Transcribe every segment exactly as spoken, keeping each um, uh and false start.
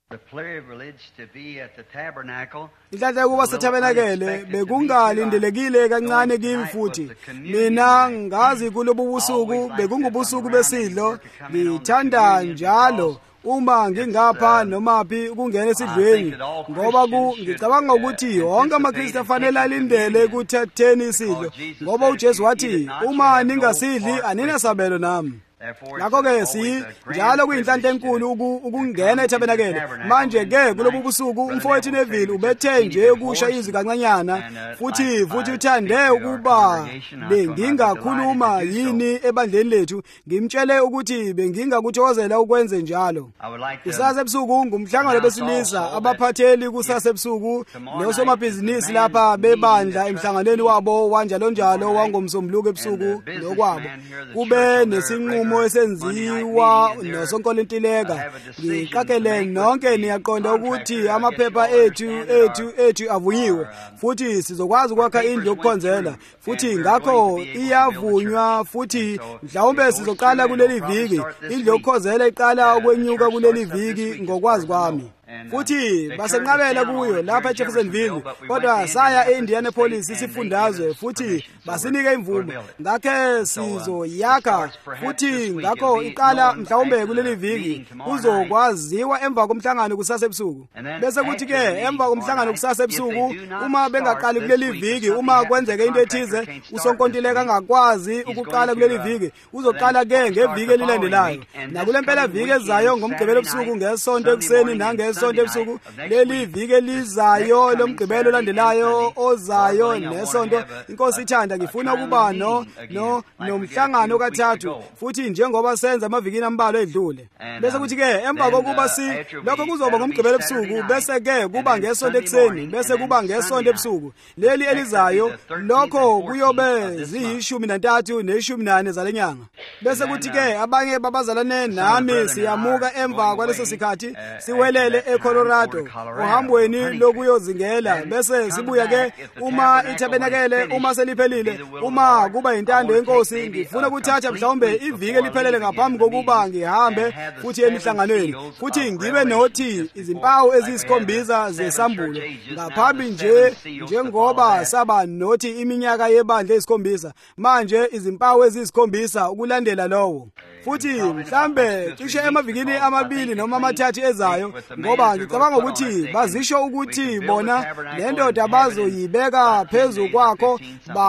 Inhlanhla kuba setabenakele bekungalindelekile kancane kimi futhi mina ngazi kulobu busuku bekungubusuku besidlo ngithanda njalo uma ngingapha nomaphi ukungena esidlweni ngoba ku ngicabanga ukuthi wonke amaKristu afanele alindele ukuthatheni isidlo ngoba uJesu wathi uma ningasidli aninasabelo nami. Ngakho-ke si njalo kuyinhlanhla enkulu ukungena ethabenakele. Manje-ke kulobu busuku umfowethu Neville ubethe nje ukusha izwi kancanyana futhi futhi uthande ukuba bengingakhuluma yini ebandleni lethu ngimtshele ukuthi bengingakuthokozela ukwenze njalo. Kusasa ebusuku ngumhlangano besilisa abaphatheli kusasa ebusuku nosomabhizinisi lapha bebandla emhlanganweni wabo wanjalo njalo wangomsombuluko ebusuku nokwabo kube nesinqumo esenziwa nosonkolintileka. Ngiqakele nonke niyaqonda ukuthi amaphepha ethu ethu ethu avunyiwe futhi sizokwazi ukwakha indlu yokukhonzela futhi ngakho iyavunywa futhi mhlawumbe sizoqala kuleli viki indlu yokukhonzela iqala ukwenyuka kuleli viki ngokwazi kwami. Futhi basenqabela kuyo lapha eJeffersonville kodwa saya eIndianapolis isifundazwe futhi basinike imvumo ngakhe sizoyakha futhi ngakho iqala mhlawumbe kuleli viki uzokwaziwa emva komhlangano kusasa ebusuku. Bese kuthi ke emva komhlangano kusasa ebusuku uma bengaqali kuleli viki uma kwenzeke into ethize usonkontileka ngakwazi ukuqala kuleli viki uzoqala ke ngeviki elilandelayo nakulempela viki ezayo ngomgqibelo ebusuku ngesonto ekseni nange sonto ebusuku leli viki elizayo lomgqibelo olandelayo ozayo nesonto inkosi ithanda ngifuna ukuba no no nomhlangano kathathu futhi njengoba senza amavikini ambalwa edlule. Bese kuthi ke emva kokuba si lokho kuzoba ngomgqibelo ebusuku bese ke kuba ngesonto ekseni bese kuba ngesonto ebusuku leli elizayo lokho kuyobe ziyishumi nantathu neshumi nane zalenyanga. Bese kuthi ke abanye babazalane nami siyamuka emva kwaleso sikhathi siwelele eColorado ohambweni lokuyozingela bese sibuya ke uma ithabenakele uma seliphelile uma kuba intando yenkosi ngifuna ukuthatha mhlawumbe iviki eliphelele ngaphambi kokuba ngihambe futhi emihlanganweni futhi ngibe nothi izimpawu eziyisikhombisa zesambulo ngaphambi nje njengoba saba nothi iminyaka yebandla esikhombisa manje izimpawu eziyisikhombisa ukulandela lowo futhi mhlambe cishe emavikini amabili noma amathathu ezayo ngoba ngicabanga ukuthi bazisho ukuthi bona lendoda abazoyibeka phezulu kwakho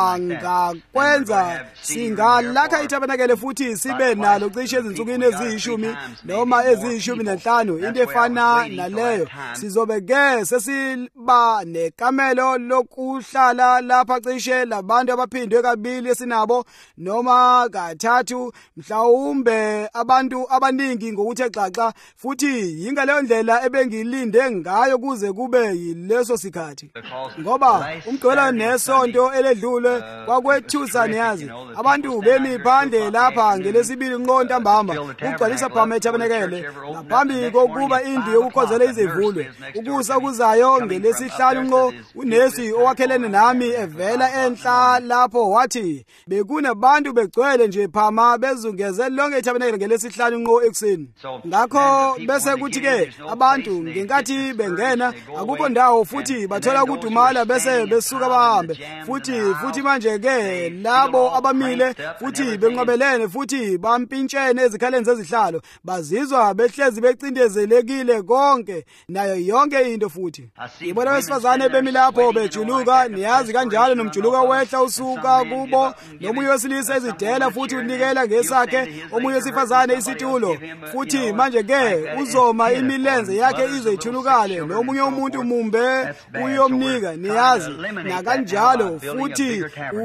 bangakwenza singalakha ithabenakele futhi sibe nalo cishe ezinsukwini eziyishumi noma eziyishumi nanhlanu into efana naleyo sizobe ke sesiba nekamelo lokuhlala lapha cishe labantu abaphindwe kabili esinabo noma kathathu mhlawumbe abantu abaningi ngokuthe xaxa futhi yingaleyo ndlela ebengilinde ngayo kuze kube yileso sikhathi ngoba umgqibelo nesonto eledlule kwakwethusa niyazi abantu bemi phandle lapha ngelesibili nqo ntambama ugcwalisa phama ethabenakele ngaphambi kokuba indlu yokukhonzela izivulwe ukusa kuzayo ngelesihlanu nqo unesi owakhelene nami evela enhla lapho wathi bekunabantu begcwele nje phama bezungeze lonke ethabenakele ngelesihlanu nqo ekseni. Ngakho bese kuthi ke abantu ngenkathi bengena akukho ndawo futhi bathola ukudumala bese besuka bahambe futhi futhi manje ke labo abamile futhi benqabelene futhi bampintshene ezikhaleni zezihlalo bazizwa behlezi becindezelekile konke nayo yonke into futhi. Ibona wesifazane bemi lapho bejuluka niyazi kanjalo nomjuluka wehla usuka kubo nomunye wesilisa ezidela futhi unikela ngesakhe omunye wesifazane isitulo futhi manje ke uzoma imilenze yakhe ize ithulukale nomunye umuntu mumbe uyomnika niyazi nakanjalo futhi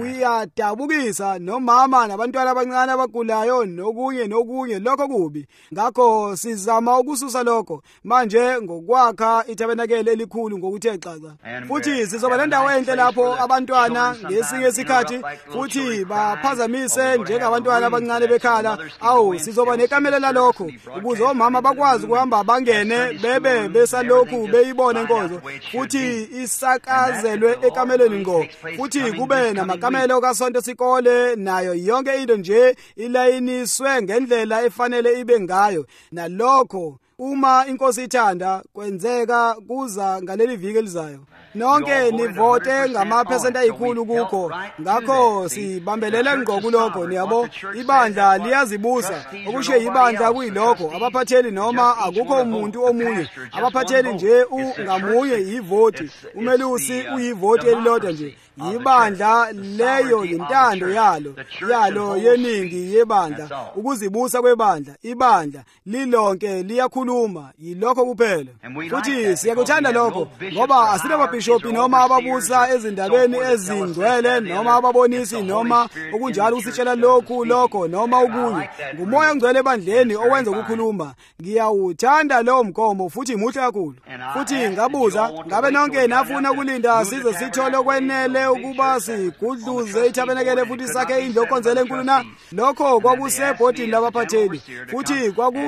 uyadabukisa nomama nabantwana abancane abagulayo nokunye nokunye lokho kubi. Ngakho sizama ukususa lokho manje ngokwakha ithabenakele elikhulu ngokuthe xaxa futhi sizoba lendawo enhle lapho abantwana ngesinye isikhathi futhi baphazamise njengabantwana abancane bekhala awu sizoba nekamelo lalokho ukuze omama bakwazi ukuhamba bangene bebe besalokhu beyibona inkonzo futhi isakazelwe ekamelweni ngo futhi kube namakamelo kasonto sikole nayo yonke into nje ilayiniswe ngendlela efanele ibe ngayo nalokho uma inkosi ithanda kwenzeka kuza ngaleli viki elizayo. Nonke nivote ngamaphesenti ayikhulu kukho, ngakho sibambelele ngqo kulokho. Niyabo, ibandla liyazibusa okusho ibandla kuyilokho abaphatheli noma akukho umuntu omunye abaphatheli nje ungamunye yivoti, umelusi uyivoti elilodwa nje. Ibandla leyo yintando yalo yalo yeningi yebandla, ukuzibusa kwebandla. Ibandla lilonke liyakhuluma, yilokho kuphela. Futhi siyakuthanda lokho ngoba asinababhishopi noma ababusa ezindabeni ezingcwele noma ababonisi noma okunjalo usitshela lokhu lokho noma ukunye. Ngumoya ongcwele ebandleni owenza ukukhuluma. Ngiyawuthanda lowo mgomo futhi muhle kakhulu. Futhi ngabuza, ngabe nonke nafuna ukulinda size sithole okwenele ukuba sigudluze ithabenekele futhi sakhe indlu yokukhonzela enkulu na? Lokho kwakusebhodini labaphatheli futhi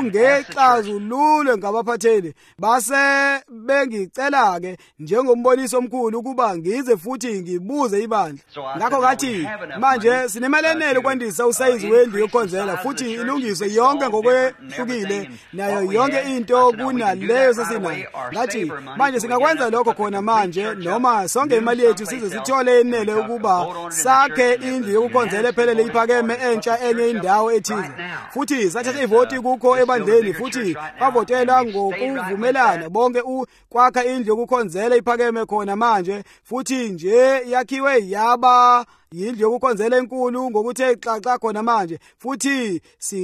kwakungexazululwe ngabaphatheli. Base bengicela ke njengomboniso omkhulu ukuba ngize futhi ngibuze ibandla. Ngakho ngathi manje sinemelenele ukwandisa usayizi wendlu yokukhonzela futhi ilungiswe yonke ngokwehlukile nayo yonke into kunaleyo sesinayo. Ngathi manje singakwenza lokho khona manje noma sonke imali yethu size sithole enele ukuba sakhe indlu yokukhonzela ephelele iphakeme entsha enye indawo ethize. Futhi sathatha ivoti kukho ebandleni futhi bavotela ngokuvumelana bonke ukwakha indlu yokukhonzela iphakeme khona manje futhi nje yakhiwe yaba yindlu yokukhonzela enkulu ngokuthe xaxa khona manje futhi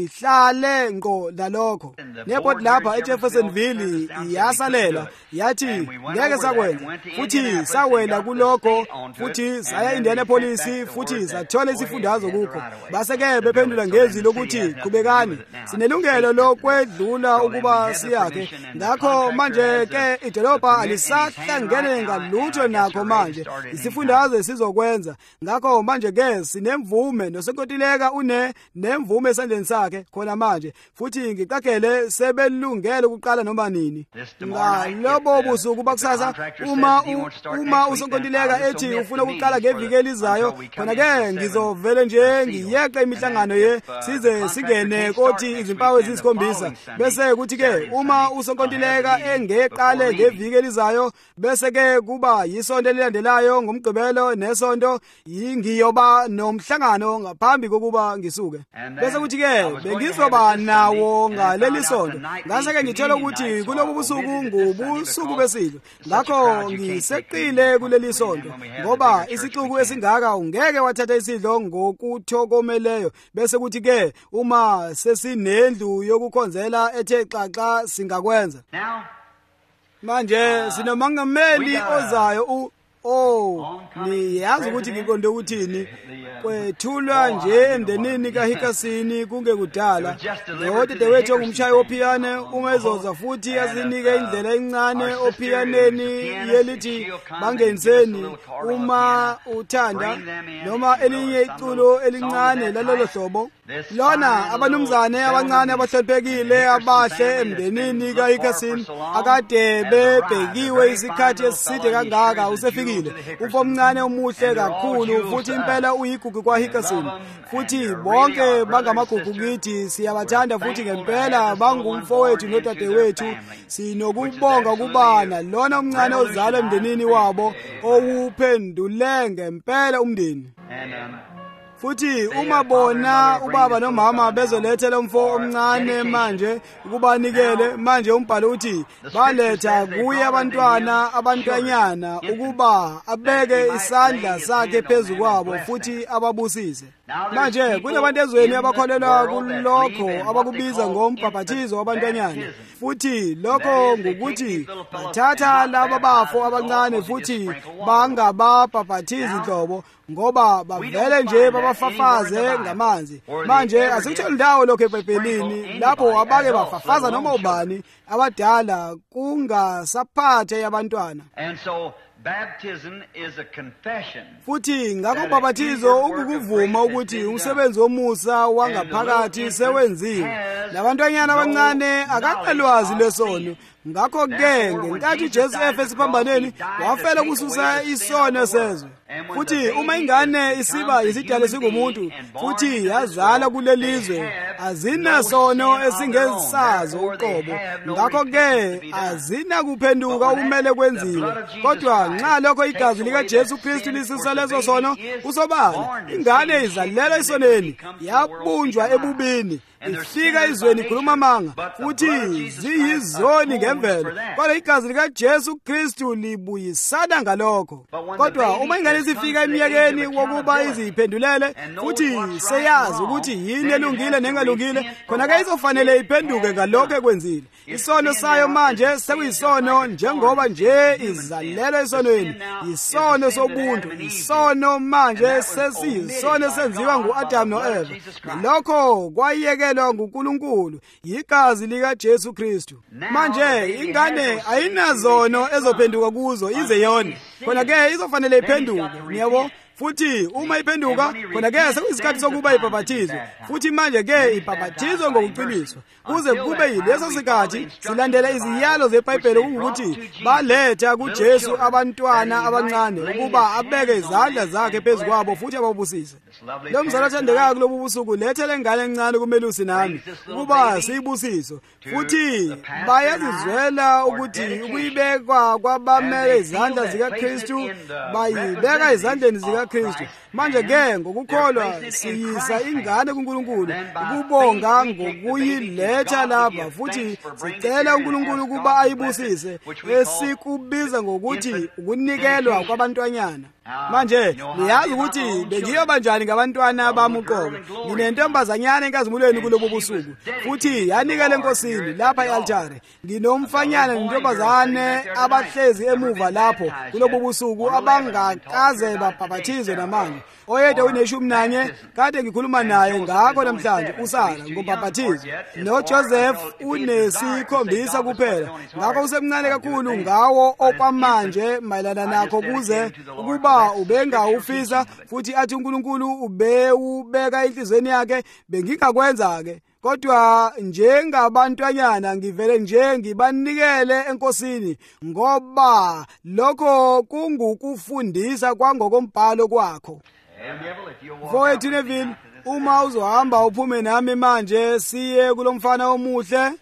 sihlale ngqo lalokho. Nebhodi lapha eJeffersonville yasalela yathi ngeke sakwenza futhi sawela kulokho futhi saya Indianapolis futhi sathola isifundazwe kukho. Base ke bephendula ngezwi lokuthi qhubekani, sinelungelo lokwedlula ukuba siyakhe. Ngakho manje ke idolobha alisahlangene ngalutho nakho manje isifundazwe sizokwenza. Ngakho manje ke sinemvume nosenkontileka une nemvume esandleni sakhe khona manje futhi ngiqaphele sebelungele ukuqala noma nini. Ngalobo busuku bakusasa uma uma usonkontileka ethi ufuna ukuqala ngeviki elizayo khona ke ngizovele nje ngiyeqa imihlangano ye size singene kothi izimpawu ezisikhombisa bese kuthi ke uma usonkontileka engeqale ngeviki elizayo bese ke kuba yisonto elilandelayo ngomgqibelo nesonto yingiyoba nomhlangano ngaphambi kokuba ngisuke. Bese kuthi ke bengizoba nawo ngaleli sonto. Ngase ke ngithola ukuthi kulobu busuku ngubusuku besidlo. Ngakho ngiseqile kuleli sonto ngoba isixuku esingaka ungeke wathatha isidlo ngokuthokomeleyo. Bese kuthi ke uma sesinendlu yokukhonzela ethe xaxa singakwenza. Manje sinomangameli ozayo u Oh, niyazi ukuthi ngiqonde ukuthini kwethulwa nje emndenini kaHikasini kungekudala. Nodadewethu ongumshayi opiyane umezoza futhi azinike indlela encane opiyaneni yelithi bangeniseni uma uthanda noma elinye iculo elincane lalolo hlobo. Lona abanumzane abancane abahloniphekile abahle emndenini kaHikasini akade bebhekiwe isikhathi eside kangaka usefika umfomncane omuhle kakhulu futhi impela uyigugu kwaHikasini futhi bonke bangamagugu kithi siyabathanda futhi ngempela bangumfowethu nodadewethu. Sinokubonga kubana lona omncane ozalwa emndenini wabo owuphendule ngempela umndeni. Futhi uma bona ubaba nomama bezolethela umfo omncane manje ukubanikele manje umbhalo uthi baletha kuye abantwana abantwanyana ukuba abeke isandla sakhe phezulu kwabo futhi ababusise. Manje kunabantu ezweni abakholelwa kulokho abakubiza ngombhabhathizo wabantwanyana futhi lokho ngokuthi bathatha laba bafo abancane futhi bangababhabhathizi inhlobo ngoba bavele nje babafafaze ngamanzi. Manje asikutholi ndawo lokho eBhayibhelini lapho abake bafafaza noma ubani abadala kungasaphathe abantwana. Baptism is a confession. Futhi ngakho ubhaphathizo ukuvuma ukuthi umsebenzi womusa wangaphakathi sewenziwe. Labantwanyana abancane akanalwazi lesono ngakho-ke ngenkathi ujesu efe esiphambanweni wafela ukususa isono sezwe. Futhi uma ingane isiba isidalwa singumuntu futhi yazalwa kulelizwe azinasono esingesazo uqobo, ngakho-ke azinakuphenduka okumele kwenziwe. Kodwa nxa lokho igazi likaJesu Kristu lisusa lezo sono kusobala, ingane izalelwa isoneni, yabunjwa ebubini, ifika izweni ikhuluma amanga futhi ziyizoni ngemvelo, kodwa igazi likaJesu Kristu libuyisana ngalokho. Kodwa uma ingane isifika eminyakeni wokuba iziphendulele futhi seyazi ukuthi yini elungile nengalungile, khona-ke izofanele iphenduke ngalokho ekwenzile. Isono sayo manje sekuyisono njengoba nje izalelwa esonweni, isono sobuntu. Isono manje sesiyisono esenziwa ngu-Adamu no-Eva, nalokho kwayekelwa nguNkulunkulu yigazi likaJesu Kristu. Manje ingane ayinazono ezophenduka kuzo ize yone, khona-ke izofanele iphenduke, niyabo. Futhi uma iphenduka, khona-ke sekuyisikhathi sokuba ibhabhathizwe, futhi manje-ke ibhabhathizwe ngokuqiniswa, kuze kube yileso sikhathi silandela iziyalo zeBhayibheli ukuthi baletha kuJesu abantwana abancane ukuba abeke izandla zakhe phezu kwabo futhi ababusise. Lo mzala othandekayo kulobu busuku lethele ingane encane kumelusi nami ukuba siyibusiso, futhi bayazizwela ukuthi ukuyibekwa kwabamele izandla zikaKristu bayibeka izandleni zika Kristu. Manje-ke ngokukholwa siyisa ingane kuNkulunkulu ukubonga ngokuyiletha lapha, futhi sicela uNkulunkulu ukuba ayibusise, esikubiza ngokuthi ukunikelwa kwabantwanyana. Manje niyazi ukuthi bengiyoba njani ngabantwana bami uqobo. Nginentombazanyana enkazimulweni kulobu busuku, futhi yanikela enkosini lapha e-altare. Nginomfanyana nentombazane abahlezi emuva lapho kulobu busuku abangakaze babhabhathizwe namanje. Oyedwa uneshumi nanye kade ngikhuluma naye ngakho namhlanje, uSara ngobhabhathizo, noJoseph unesikhombisa kuphela, ngakho usemncane kakhulu ngawo okwamanje mayelana nakho, kuze ukuba ubengawufisa futhi athi uNkulunkulu ubewubeka enhlizweni yakhe bengingakwenza-ke. Kodwa njengabantwanyana ngivele nje ngibanikele enkosini, ngoba lokho kungukufundisa kwangokombhalo kwakho. Mfowethu Neville, uma uzohamba uphume nami manje siye kulomfana omuhle,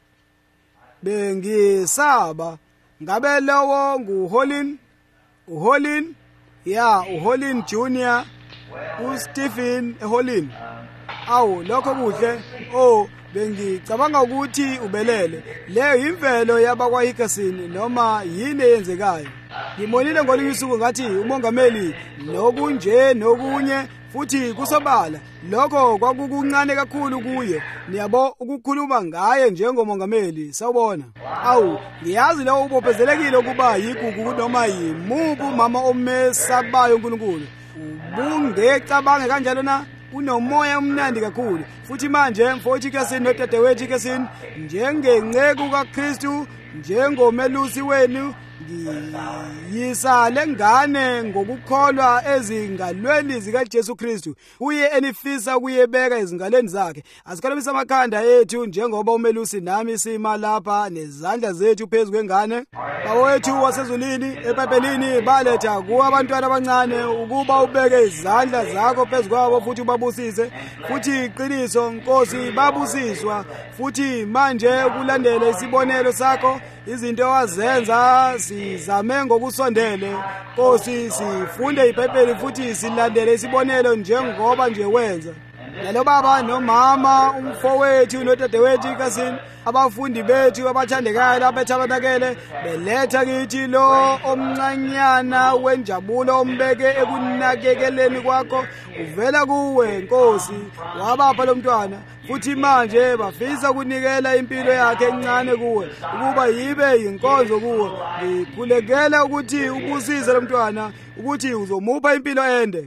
bengisaba ngabe lowo nguHolin, uHolin, ya uHolin Junior, uStephen Holin. Awu lokho kuhle. Oh, bengicabanga ukuthi ubelele. Leyo imvelo yabakwaHikasini noma yini eyenzekayo. Ngimonile ngolinye usuku ngathi umongameli nokunje nokunye futhi kusobala. Lokho kwakukuncane kakhulu kuye. Niyabo ukukhuluma ngaye njengomongameli, sawubona. Awu, ngiyazi lo ubophezelekile ukuba yigugu noma yimubu mama omesabayo uNkulunkulu. Ubungecabange kanjalo na? Unomoya omnandi kakhulu. Futhi manje mfowethu Ikasini nodadewethu Ikasini, njengenceku kaKristu, njengomelusi wenu, ngiyisa lengane ngokukholwa ezingalweni zikaJesu Kristu. Uye enifisa ukuyebeka ezingalweni zakhe. Asikhalamise amakhanda ethu njengoba umelusi nami sima lapha nezandla zethu phezu kwengane. Bawethu wasezulwini eBhayibhelini baletha kuwa abantwana abancane ukuba ubeke izandla zakho phezu kwabo futhi ubabusise. Futhi iqiniso Nkosi babusiswa, futhi manje ukulandela isibonelo sakho, izinto wazenza sizame ngokusondele. Nkosi sifunde iBhayibheli futhi silandele isibonelo njengoba nje wenza. Nalo baba nomama, umfowethu nodadewethu Ikasini, abafundi bethu abathandekayo abethabanakele, beletha kithi lo omncanyana wenjabulo ombeke ekunakekeleni kwakho, uvela kuwe Nkosi, wabapha lo mntwana. Futhi manje bafisa ukunikela impilo yakhe encane kuwe ukuba yibe yinkonzo kuwe. Ngikhulekela ukuthi ubusise lo mntwana, ukuthi uzomupha impilo ende.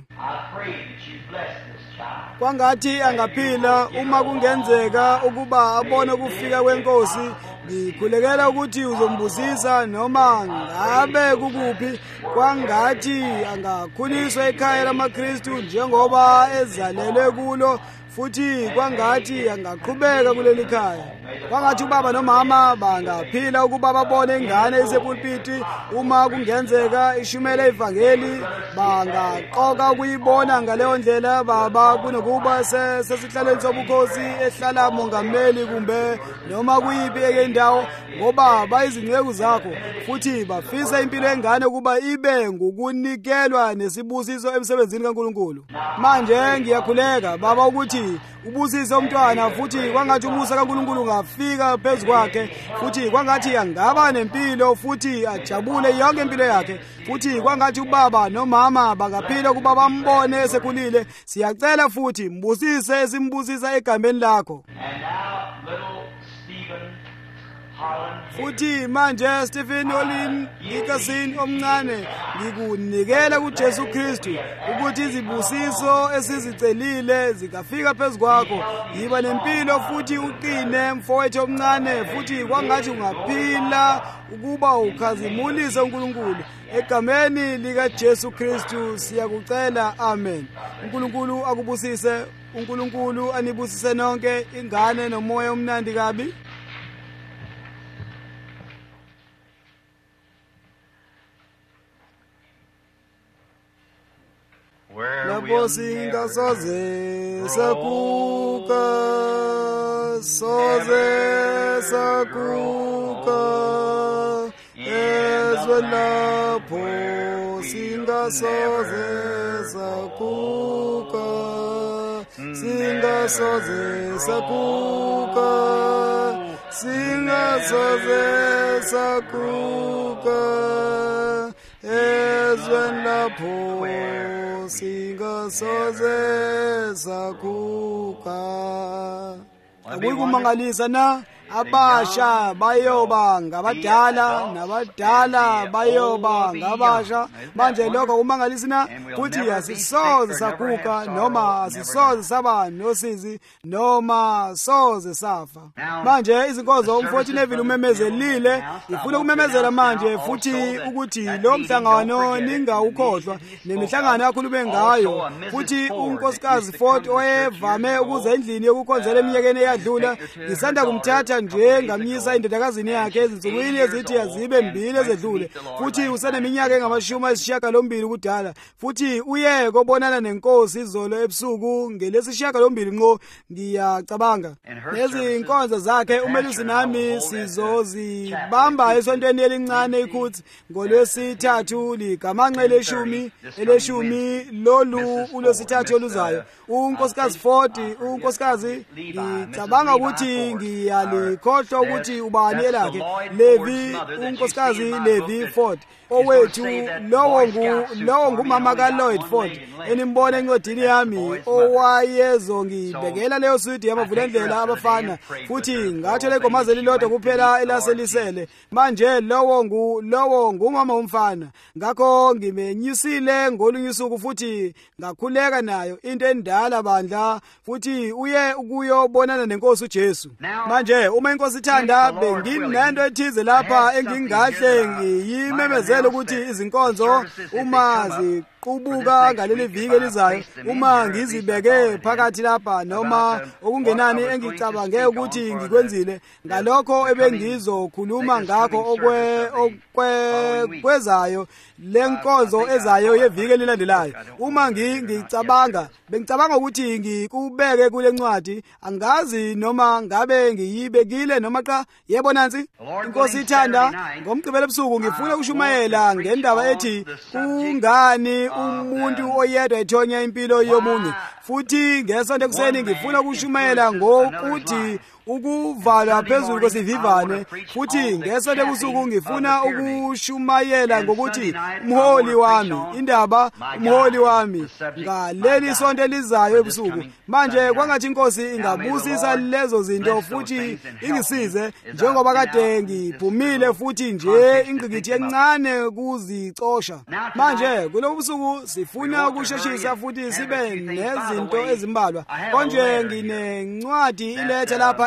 Kwangathi angaphila uma kungenzeka ukuba abone ukufika kweNkosi, ngikhulekela ukuthi uzombusisa noma ngabe kukuphi. Kwangathi angakhuliswa ekhaya lamaKristu njengoba ezalelwe kulo, futhi kwangathi angaqhubeka kuleli khaya. kwangathi ubaba nomama bangaphila ukuba babone ingane isepulpiti uma kungenzeka ishumele ivangeli bangaqoka ukuyibona ngaleyo ndlela baba kunokuba sesihlalweni sobukhosi ehlala mongameli kumbe noma kuyiphi endawo ngoba bayizinceku zakho futhi bafisa impilo yengane ukuba ibe ngukunikelwa nesibusiso emsebenzini kaNkulunkulu. Manje ngiyakhuleka baba ukuthi ubusise umntwana futhi kwangathi umusa kaNkulunkulu ungafika phezu kwakhe futhi kwangathi angaba nempilo futhi ajabule yonke impilo yakhe futhi kwangathi ubaba nomama bangaphila ukuba bambone esekhulile. Siyacela futhi mbusise esimbusisa egameni lakho. Futhi manje Stephen Olin Dickerson omncane ngikunikela kuJesu Kristu ukuthi izibusiso esizicelile zikafika phezu kwakho. Yiba nempilo futhi uqine mfowethu omncane futhi kwangathi ungaphila ukuba ukhazimulise uNkulunkulu egameni lika Jesu Kristu siyakucela. Amen. uNkulunkulu akubusise. uNkulunkulu anibusise nonke ingane nomoya omnandi kabi. Lapho singasoze sakuka soze sakuka ezwe lapho singasoze sakuka singasoze sakuka singasoze sakuka ezwe lapho singasoze sakuka. Akuyikumangaliza na abasha bayoba ngabadala nabadala bayoba ngabasha. Manje lokho kumangalisa na futhi asisoze sakuka noma asisoze saba nosizi noma soze safa. Manje izinkonzo umfowethu Neville umemezelile ifuna ukumemezela manje futhi ukuthi lo mhlangano ningawukhohlwa nemihlangano yakhulume ngayo futhi unkosikazi Ford oyevame ukuza endlini yokukhonzela eminyakeni eyadlula ngisanda kumthatha nje ngamnyisa indodakazini yakhe ezinsukwini ezithi azibe mbili ezedlule futhi useneminyaka engamashumi ayisishiyagalombili kudala futhi uye kobonana nenkosi izolo ebusuku ngelesishiyagalombili nqo ngiyacabanga. Lezi inkonzo zakhe umelusi nami sizozibamba esontweni elincane ikhuthi ngolwesithathu ligamanxe leshumi eleshumi lolu ulosithathu oluzayo. unkosikazi Ford unkosikazi ngicabanga ukuthi ngiyalikhohlwa ukuthi ubani elakhe Levi unkosikazi Levi Ford owethu lowo ngu lowo ngumama kaLloyd Ford enimbona encwadini yami owayezongibekela leyo suit yamavulendlela abafana futhi ngathi legomazeli lodwa kuphela elaselisele. Manje lowo ngu lowo ngumama umfana ngakho ngimenyisile ngolunye usuku futhi ngakhuleka nayo into endala bandla futhi uye ukuyobonana nenkosi uJesu. Manje uma inkosi ithanda benginento ethize lapha engingahle ngiyimemezele ukuthi izinkonzo uma ziqubuka ngaleli viki elizayo uma ngizibeke phakathi lapha noma okungenani engicabange ukuthi ngikwenzile ngalokho ebengizokhuluma ngakho okwe okwezayo lenkonzo ezayo yeviki elilandelayo. Uma ngicabanga bengicabanga ukuthi ngikubeke kule ncwadi angazi noma ngabe ngiyibekile noma cha. Yebo nansi inkosi ithanda ngomgqibelo ebusuku ngifuna ukushumayela ngendaba ethi kungani umuntu oyedwa ethonya impilo yomunye futhi ngesonto ekuseni ngifuna ukushumayela ngokuthi ukuvalwa phezulu kwesivivane futhi ngesonto ebusuku ngifuna ukushumayela ngokuthi umholi wami indaba umholi wami ngaleli sonto elizayo ebusuku. Manje kwangathi inkosi ingabusisa lezo zinto futhi ingisize njengoba kade ngiphumile futhi nje ingqikithi encane kuzicosha. Manje kulo busuku sifuna ukusheshisa futhi sibe nezinto ezimbalwa konje nginencwadi iletha lapha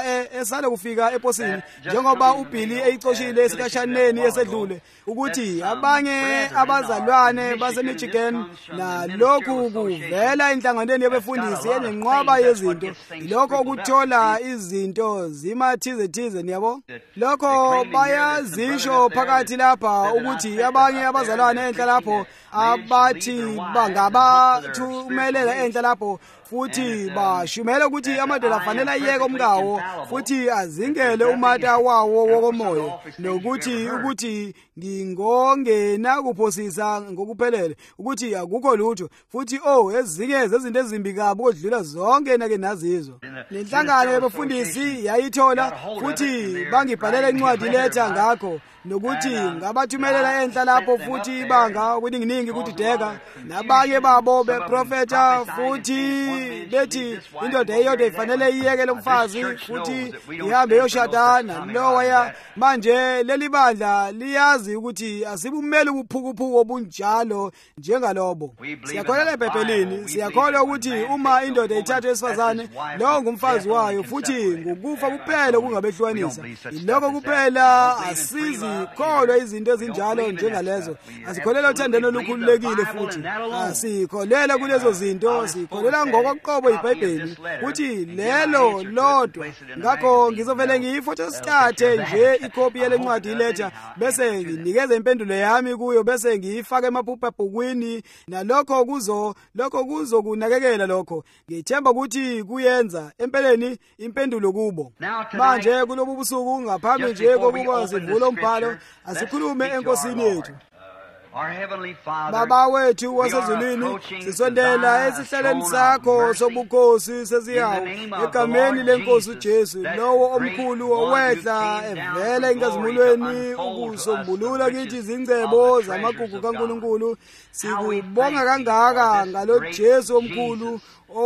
esale kufika eposini njengoba uBilly eyicoshile esikashaneni esedlule ukuthi abanye abazalwane baseMichigan nalokhu kuvela enhlanganweni yabefundisi enenqwaba yezinto lokho ukuthola izinto zimathize thize niyabo lokho bayazisho phakathi lapha ukuthi abanye abazalwane enhla lapho abathi bangabathumelela enhla lapho futhi bashumela ukuthi amadoda afanele ayeke umkawo futhi azingele umata wawo wokomoya nokuthi ukuthi ngingongena kuphosisa ngokuphelele ukuthi akukho lutho futhi oh ezinye zezinto ezimbi kabi kodlula zonke nake nazizwa lenhlangano yabafundisi yayithola futhi bangibhalela incwadi letha ngakho nokuthi ngabathumelela enhla lapho futhi ibanga okuningi ukuthi deka nabanye babo beprofeta futhi bethi indoda eyodwa ifanele iyeke lomfazi futhi ihambe yoshada naloya manje leli bandla liyazi ukuthi asibumele ubuphukuphuku obunjalo njengalobo siyakholelwa eBhayibhelini siyakholwa ukuthi uma indoda ithatha esifazane lo ngumfazi wayo futhi ngokufa kuphela kungabehlukanisa iloko kuphela asizi kholwa izinto ezinjalo njengalezo asikholelwa uthandano olukhululekile futhi asikholelwa kulezo zinto sikholelwa ngokoqobo iBhayibheli ukuthi lelo lodwa ngakho ngizovele ngiyifotostathe nje ikopi yale ncwadi iletha bese nginikeza impendulo yami kuyo bese ngiyifaka emaphupha ebhukwini nalokho kuzo lokho kuzokunakekela lokho ngithemba ukuthi kuyenza empeleni impendulo kubo manje kulobu busuku ngaphambi nje kokuba sivule umbhalo asikhulume enkosini yethu Baba wethu wasezulwini sisondela esihlalweni sakho sobukhosi sesihawu egameni lenkosi uJesu lowo omkhulu owehla evela enkazimulweni ukusombulula kithi izingcebo zamagugu kaNkuluNkulu sikubonga kangaka ngalo Jesu omkhulu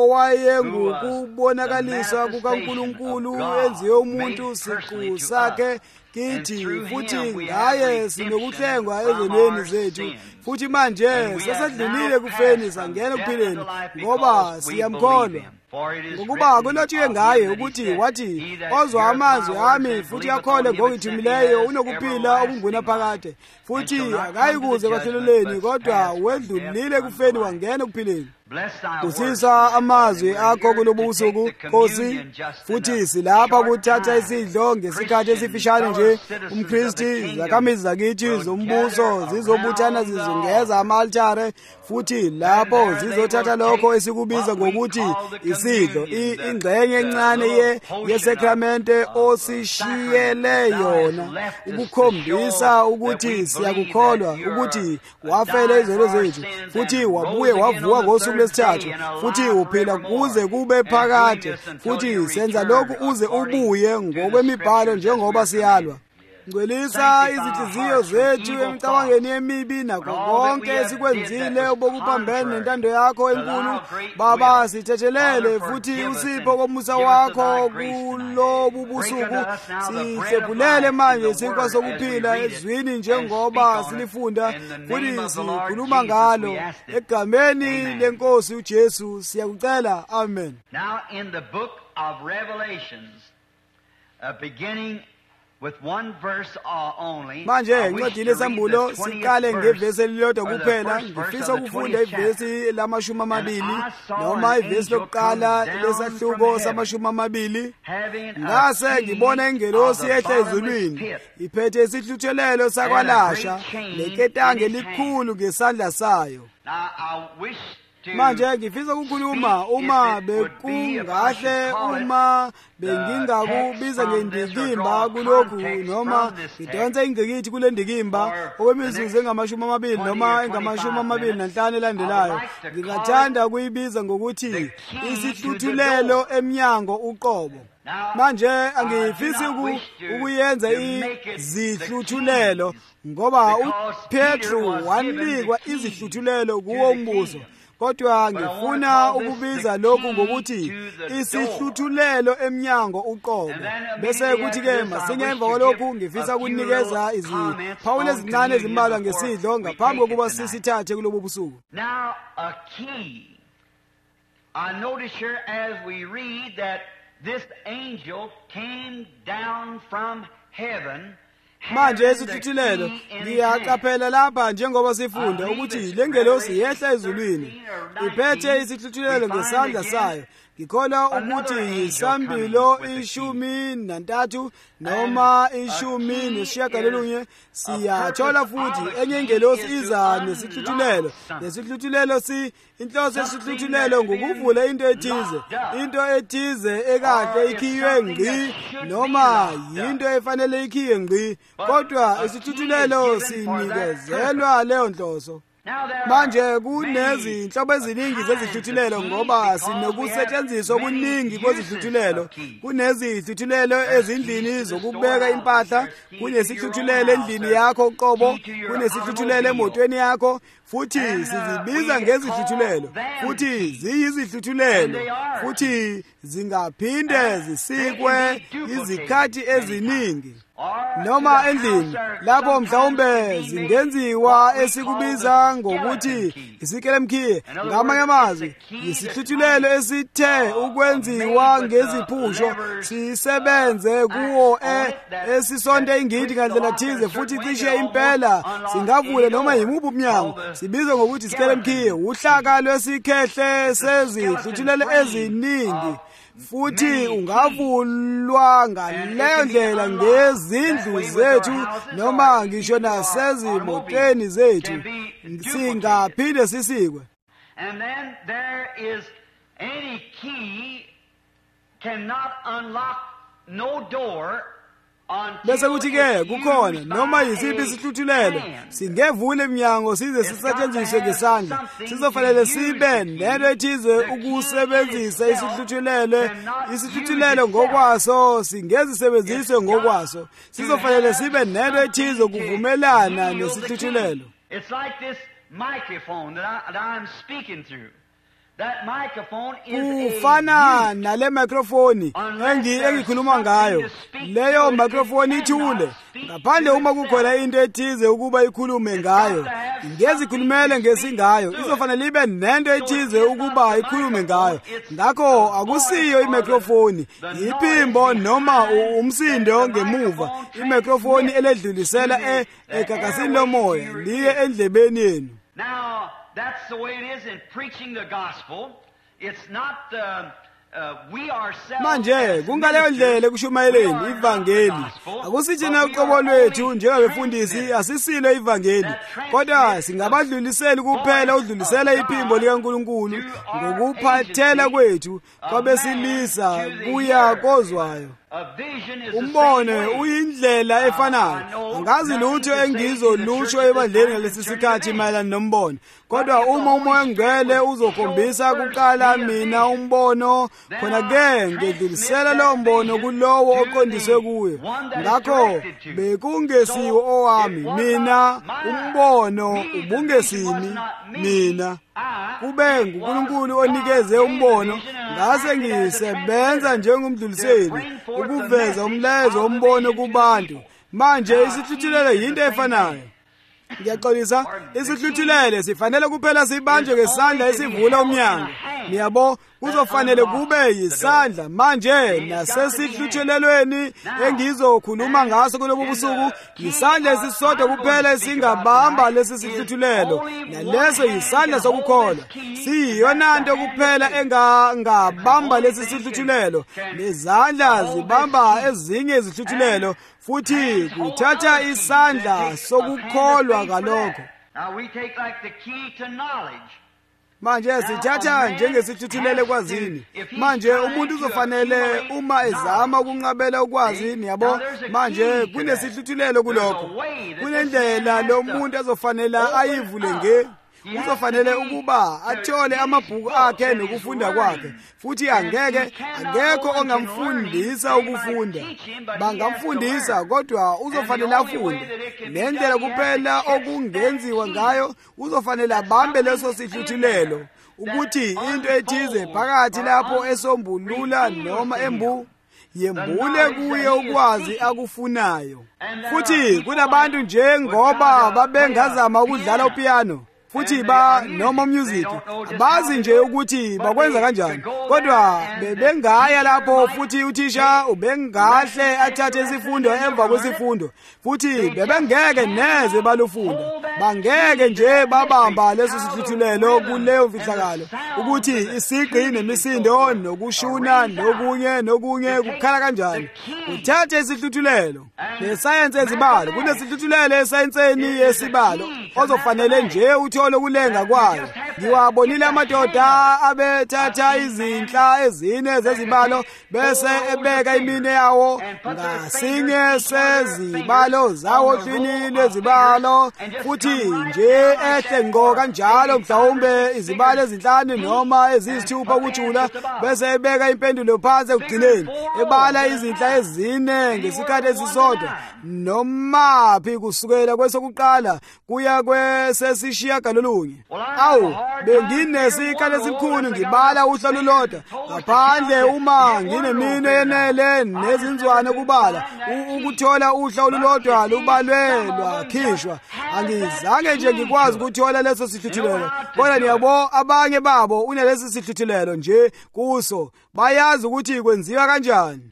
owayengukubonakaliswa kukaNkuluNkulu enziwe umuntu siqu sakhe kithi futhi ngaye sinokuhlengwa ezonweni zethu futhi manje sesedlulile kufeni sangena kuphileni ngoba siyamkholwa ngokuba kulotshiwe ngaye ukuthi wathi ozwa amazwi ami futhi akhole ngongithumileyo unokuphila okunguna phakade futhi akayikuze kwahluleleni kodwa wedlulile kufeni wangena kuphileni usisa amazwi akho kulobu busuku Nkosi futhi silapha ukuthatha isidlo ngesikhathi esifishane nje umKristi zakhamizi zakithi zombuso zizobuthana zizungeza ama-altare futhi lapho zizothatha lokho esikubiza ngokuthi isidlo ingxenye encane ye yesakramente osishiyele yona ukukhombisa ukuthi siyakukholwa ukuthi wafela izono zethu futhi wabuye wavuka ngosuku lesithathu futhi uphila kuze kube phakade futhi senza lokhu uze ubuye ngokwemibhalo njengoba siyalwa ngcwelisa izinhliziyo zethu emicabangweni emibi nakho konke esikwenzile obokuphambene nentando yakho enkulu Baba sithethelele futhi usipho komusa wakho kulobu busuku sihlephulele manje sikwa sokuphila ezwini njengoba silifunda futhi sikhuluma ngalo egameni lenkosi uJesu siyakucela amen. Now in the book of Revelations uh, beginning with one verse only. Manje incwadi lesambulo siqale ngevesi elilodwa kuphela ngifisa ukufunda ivesi lamashumi amabili noma ivesi lokuqala lesahluko samashumi amabili ngase ngibona ingelosi ehla ezulwini iphethe isihluthelelo sakwalasha leketanga elikhulu ngesandla sayo. Manje ngifisa ukukhuluma uma bekungahle uma bengingakubiza ngendikimba kulokhu noma ngidonse ingqikithi kule ndikimba okwemizuzu engamashumi amabili noma engamashumi amabili nanhlanu elandelayo ngingathanda kuyibiza ngokuthi isihluthulelo emnyango uqobo. Manje angifisi ukuyenza izihluthulelo ngoba uPetru wanikwa izihluthulelo kuwo umbuzo kodwa ngifuna ukubiza lokhu ngokuthi isihluthulelo emnyango uqobo bese kuthi ke masingemva kwalokhu ngifisa ukunikeza iziphawulo ezincane ezimbalwa ngesidlo ngaphambi kokuba sisithathe kulobu busuku. Now a key I notice here as we read that this angel came down from heaven. Manje isithuthulelo ngiyaqaphela lapha njengoba sifunda ukuthi lengelosi yehla ezulwini iphethe isithuthulelo ngesandla sayo. Ngikholwa ukuthi yisambilo ishumi nantathu noma ishumi nesishiyagalolunye. Siyathola futhi enye ingelosi iza nesithuthulelo. Nesithuthulelo si inhloso yesithuthulelo ngokuvula into ethize, into ethize ekahle ikhiywe ngqi noma into efanele ikhiye ngqi, kodwa isithuthulelo sinikezelwa leyo nhloso. Manje kunezinhlobo eziningi zezihluthulelo ngoba sinokusetshenziswa okuningi kwezihluthulelo. Kunezihluthulelo ezindlini zokubeka impahla, kunesihluthulelo endlini yakho uqobo, kunesihluthulelo emotweni yakho, futhi sizibiza ngezihluthulelo, futhi ziyizihluthulelo, futhi zingaphinde zisikwe izikhathi eziningi. Noma endlini lapho mhlawumbe zingenziwa esikubiza ngokuthi isikelemkhiye, ngamanye amazwi isihluthulelo esithe ukwenziwa ngeziphusho sisebenze kuwo esisonde ingidi ngandlela thize, futhi cishe impela singavule noma yimuphi umnyango, sibizwa ngokuthi isikelemkhiye. Uhlaka lwesikhehle sezihluthulelo eziningi, futhi ungavulwa ngaleyo ndlela ngezindlu zethu noma ngisho nasezimotweni zethu, singaphinde sisikwe. And then there is any key cannot unlock no door. Bese kuthi-ke kukhona noma yisiphi isihluthulelo singevula iminyango size sisetshenziswe ngesandla. Sizofanele sibe nento ethize ukusebenzisa isihluthulelo. Isihluthulelo ngokwaso singezisebenziswe ngokwaso. Sizofanele sibe nento ethize ukuvumelana nesihluthulelo. It's like this microphone that, I, that I'm speaking through. That microphone is ufana nale microphone engikhuluma ngayo. Leyo microphone ithule ngaphandle uma kukhona into ethize ukuba ikhulume ngayo. Ngezikhulumele ngesingayo izofanele ibe nento ethize ukuba ikhulume ngayo. Ngakho akusiyo imicrophone, iphimbo noma umsindo ngemuva. Imicrophone eledlulisela egagasini lomoya liye endlebeni yenu. Now that's the way it is in preaching the gospel. It's not uh, uh, we ourselves. Manje kungaleyo ndlela ekushumayeleni ivangeli. Akusithina uqobo lwethu njengabefundisi asisilo ivangeli, kodwa singabadluliseli kuphela udlulisela iphimbo likaNkulunkulu ngokuphathela kwethu kwabesilisa kuya kozwayo. Umbone uyindlela efanayo. Angazi lutho engizolusho ebandleni ngalesi sikhathi mayelana nombono, kodwa uma umoya ngcwele uzokhombisa kuqala mina umbono, khona ke ngedlulisela lo mbono kulowo oqondiswe kuyo. Ngakho bekungesiwo owami mina, umbono ubungesimi mina, kube nguNkulunkulu onikeze umbono. Ngase ngisebenza njengomdluliseli ukuveza umlezo ombono kubantu. Manje isihluthulelo yinto efanayo. Ngiyaxolisa, isihluthulelo sifanele kuphela sibanjwe ngesandla esivula umnyango. Niyabo, kuzofanele kube yisandla. Manje nasesihluthulelweni engizokhuluma ngaso kulobu busuku, isandla esisodwa kuphela singabamba lesi sihluthulelo, naleso yisandla sokukholwa. Siyiyona nto kuphela engangabamba lesi sihluthulelo. Nezandla zibamba ezinye izihluthulelo, futhi kuthatha isandla sokukholwa kalokho. Now we take like the key to knowledge. Manje sithatha njengesihluthulelo kwazini. Manje umuntu uzofanele uma ezama ukunqabela ukwazini, yabo. Manje kunesihluthulelo kulokho. Kunendlela lo muntu azofanele ayivule nge. Uzofanele ukuba athole amabhuku akhe nokufunda kwakhe, futhi angeke angekho ongamfundisa ukufunda. Bangamfundisa kodwa uzofanele afunde. Nendlela kuphela okungenziwa ngayo, uzofanele abambe leso sihluthulelo ukuthi into ethize phakathi lapho esombulula noma embu yembule kuye ukwazi akufunayo. Futhi kunabantu nje ngoba babengazama ukudlala upiano, futhi ba noma music abazi nje ukuthi bakwenza kanjani, kodwa bebengaya lapho futhi uthisha ubengahle athathe isifundo emva kwesifundo, futhi bebengeke neze balufunda, bangeke nje babamba leso sihluthulelo kuleyo mfihlakalo ukuthi isigqi nemisindo nokushuna nokunye nokunye kukhala kanjani. Uthathe isihluthulelo nesayensi yezibalo, kunesihluthulelo esayenseni yesibalo ozofanele nje uthole ukulenga kwayo. Ngiwabonile amadoda abethatha izinhla ezine zezibalo bese ebeka imine yawo ngasinye sezibalo zawo hlwini lwezibalo, futhi nje ehle ngqo kanjalo mhlawumbe izibalo ezinhlanu noma eziyisithupha ukujula, bese ebeka impendulo phansi ekugcineni ebala izinhla ezine ngesikhathi esisodwa, noma phi kusukela kwesokuqala kuya kwesesishiyagalolunye. Awu, benginesikhathi esikhulu ngibala uhla olulodwa ngaphandle uma nginemino yenele nezinzwane kubala ukuthola uhla olulodwa lubalwe lwakhishwa. Angizange nje ngikwazi ukuthola leso sihluthulelo, kodwa niyabo abanye babo unelesi sihluthulelo nje kuso, bayazi ukuthi kwenziwa kanjani.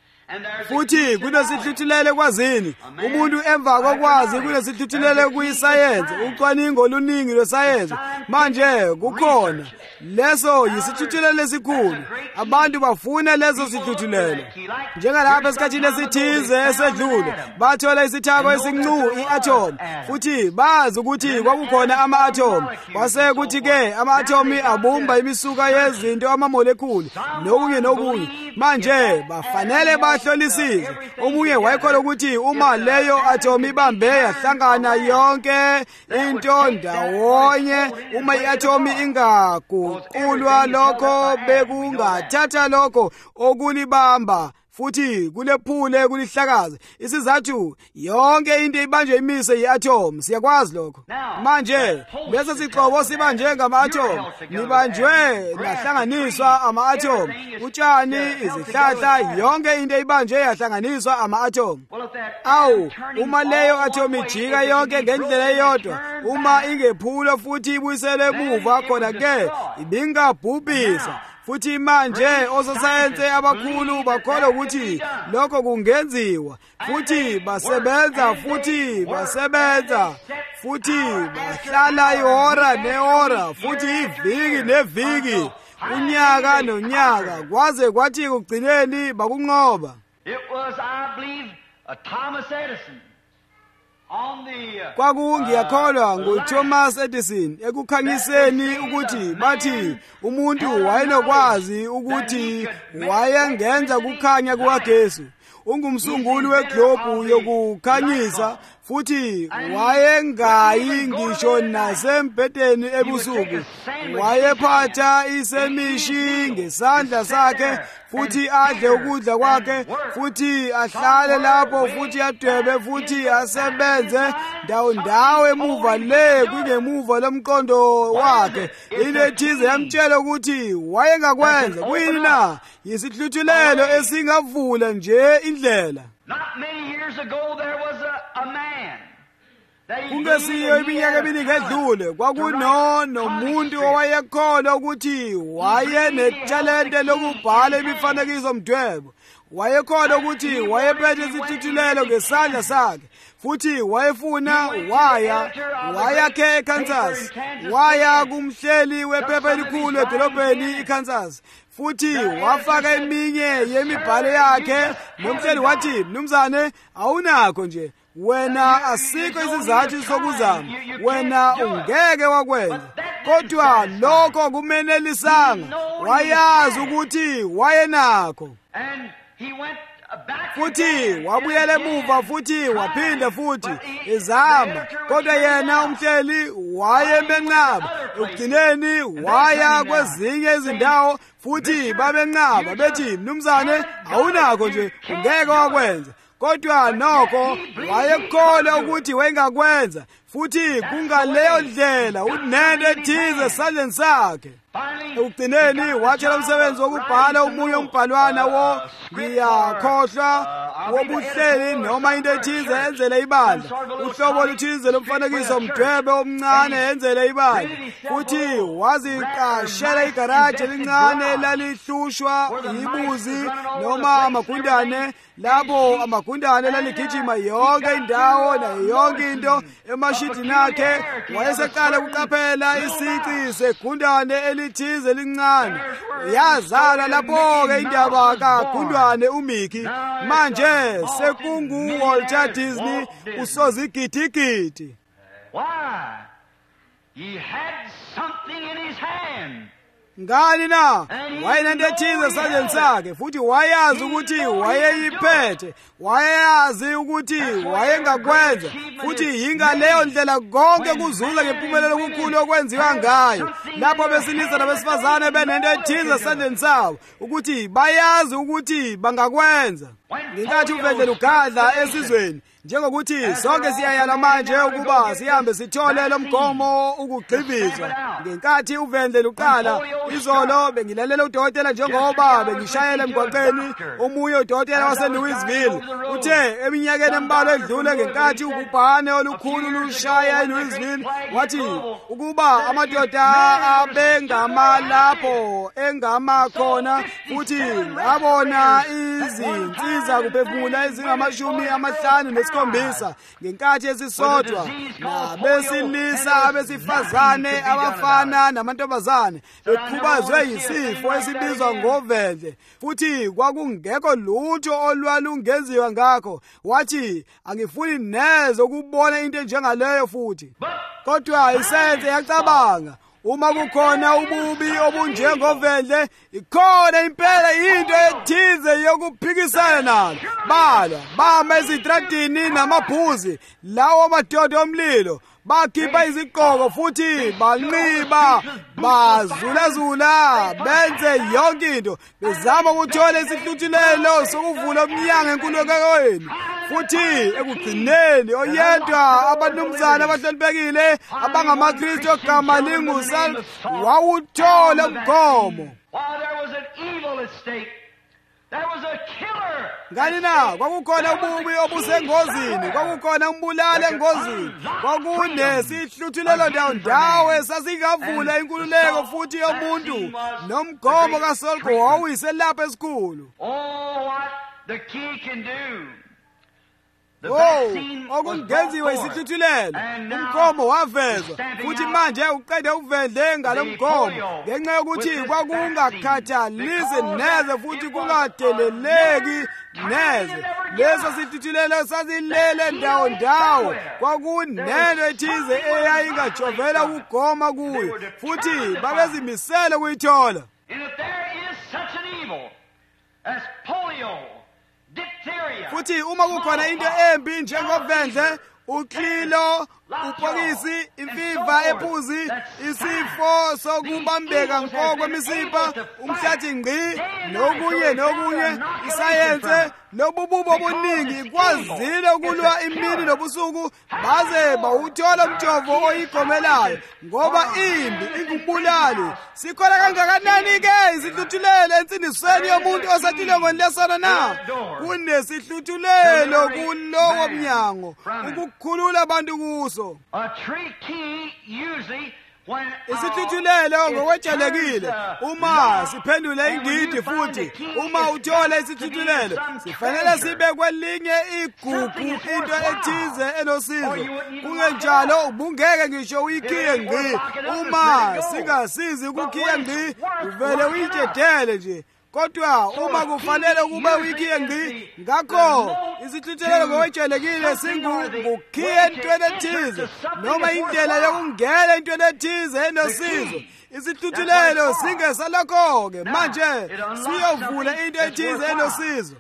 Futhi kunesihluthulelo kwazini umuntu emva kokwazi kunesihluthulelo kuyisayensi, ucwaningo oluningi lwesayensi manje kukhona. Leso yisihluthulelo esikhulu, abantu bafuna leso sihluthulelo. Njengalapha esikhathini esithize esedlule bathola isithako esincu, i-atom, futhi bazi ukuthi kwakukhona ama-atom, kwase kuthi ke ama-atomi abumba imisuka yezinto, amamolekhuli nokunye nokunye. Manje bafanele bahlolisise. Omunye wayekhola ukuthi uma leyo atom ibambe yahlangana yonke into ndawonye, uma i-atom ingaguqulwa lokho bekungathatha lokho okulibamba futhi kulephule kulihlakaza. Isizathu yonke into ibanjwe imise yi-atom, siyakwazi lokho. Manje bese sixobo sibanje ngama-atom, nibanjwe nahlanganiswa ama-atom, utshani, izihlahla, yonke into ibanjwe yahlanganiswa ama-atom. Awu, uma leyo atom ijika yonke ngendlela eyodwa, uma ingephula futhi ibuyisele emuva, khona ke ibingabhubhisa. Futhi manje ososayense abakhulu bakholwa ukuthi lokho kungenziwa, futhi basebenza futhi basebenza futhi bahlala ihora nehora, futhi iviki neviki, unyaka nonyaka, kwaze kwathi kugcineni bakunqoba. It was, I believe, uh, Thomas Edison. Kwakungiyakholwa nguThomas Edison ekukhanyiseni ukuthi bathi umuntu wayenokwazi ukuthi wayengenza kukhanya kukagesi. Ungumsunguli weglobu yokukhanyisa, futhi wayengayi ngisho nasembhedeni ebusuku. Wayephatha isemishi ngesandla sakhe, futhi adle ukudla kwakhe, futhi ahlale lapho, futhi adwebe, futhi asebenze ndawo ndawo emuva le kungemuva lomqondo wakhe. Into ethize yamtshela ukuthi wayengakwenza kuyini na, yisihluthulelo esingavula nje indlela. Not many years ago there was a, a man. Kungesiyo iminyaka eminingi edlule kwakuno nomuntu owayekholwa ukuthi wayenethalente lokubhala imifanekiso mdwebo. Wayekholwa ukuthi wayephethe isihluthulelo ngesandla sakhe, futhi wayefuna waya wayakhe eKansas, waya kumhleli wephepha elikhulu edolobheni iKansas, futhi wafaka eminye yemibhalo yakhe. Nomhleli wathi, mnumzane, awunakho nje wena, asikho isizathu sokuzama, wena ungeke wakwenza. Kodwa lokho kumenelisanga, wayazi ukuthi wayenakho. Futhi wabuyela emuva, futhi waphinda futhi ezama, kodwa yena umhleli wayemenqaba. Ekugcineni waya kwezinye izindawo, futhi babenqaba bethi, mnumzane, awunakho nje, ungeke wakwenza. Kodwa nokho wayekholwa ukuthi wayengakwenza, futhi kungaleyo ndlela unene ethize esandleni sakhe. Ekugcineni watshela umsebenzi wokubhala umunye umbhalwana wo ngiyakhohlwa wobuhleli noma into ethize enzele ibandla, uhlobo oluthize lomfanekiso mdwebe omncane enzele ibandla, futhi waziqashela igaraji elincane elalihlushwa yibuzi noma amagundane, labo amagundane laligijima yonke indawo nayo yonke into emashidini akhe. Wayeseqala ukuqaphela isici segundane elithize elincane, yazala lapho-ke indaba kagundwane uMickey. Manje sekungu-Walter Disney usozigidigidi. Why? He had something in his hand. Ngani na? Wayenento ethize esandleni sakhe, futhi wayazi ukuthi wayeyiphethe, wayazi ukuthi wayengakwenza, futhi yingaleyo ndlela konke kuzula ngempumelelo okukhulu okwenziwa ngayo. Lapho besilisa nabesifazane benento ethize esandleni sabo, ukuthi bayazi ukuthi bangakwenza. Ngenkathi uvendle lugadla esizweni, njengokuthi sonke siyayala manje ukuba sihambe sithole lo mgomo ukugxibizwa. Ngenkathi uvendle luqala izolo bengilalela udokotela njengoba bengishayela emgwaqeni, omunye udokotela waseLouisville uthe eminyakeni embalwa edlule ngenkathi ubhubhane olukhulu lushaya eLouisville, wathi ukuba amadoda abengamalapho engamakhona, futhi ngabona izinsiza kuphefumula ezingamashumi amahlanu nesikhombisa ngenkathi esisodwa, nabesilisa abesifazane abafana namantombazane bekhubazwe yisifo esibizwa ngovendle, futhi kwakungekho lutho olwalungenziwa ngakho. Wathi angifuni neze ukubona into njengaleyo futhi, kodwa isenze yacabanga, uma kukhona ububi obunjengovendle, ikhona impela into ethize yokuphikisana nalo. Balwa bama ezitradini namabhuzi lawo madoda omlilo, bakhipha iziqoko futhi banqiba, bazulazula, benze yonke into bezama ukuthola isihluthulelo sokuvula umnyango enkululekweni. Futhi ekugcineni oyedwa abanumzana abahloniphekile abangamaKristu ogama linguSal wawuthola umgomo. Ngani na? Kwakukhona ububi obusengozini, kwakukhona umbulali engozini, kwakunesihluthulelo ndawo ndawo esasingavula inkululeko futhi yomuntu, nomgomo kaSaul wawuyiselapha esikhulu. Oh, what the key can do. Oh, okungenziwa isihluthulelo, umgomo wavezwa, futhi manje uqede uvendle ngalo mgomo ngenxa yokuthi kwakungakhathalisi neze futhi kungadeleleki neze. Leso sihluthulelo sasilele ndawo ndawo, kwakunento ethize eyayingajovela ukugoma kuyo, futhi babezimisele ukuyithola. And if there is such an evil as polio, futhi uma kukhona into embi njengovendle, uklilo, upokisi, imfiva ephuzi, isifo sokubambeka ngokwemisipha, umhlathi ngqi, nokunye nokunye, isayense, lobububo obuningi kwazile ukulwa imini nobusuku baze bawuthola umjovo oyigomelayo, ngoba imbi ingumbulali. Sikhona kangakanani-ke isihluthulelo ensindisweni yomuntu osetilongweni lesona na? Kunesihluthulelo kulowo mnyango ukukhulula abantu kuso. Isihluthulelo ngokwejwayelekile, uma siphendule indidi futhi uma uthola isihluthulelo, sifanele sibe kwelinye igugu into ethize enosizo. Kungenjalo ubungeke ngisho uyikhiye ngqi, uma singasizi ukukhiya ngqi uvele uyitshedele nje. Kodwa uma kufanele kube uyikhiye ngqi, ngakho isihluthulelo ngokwejwayelekile singukhiye entweni ethize noma indlela yokungena entweni ethize enosizo. Isihluthulelo singesalokho-ke manje siyovula into ethize enosizo.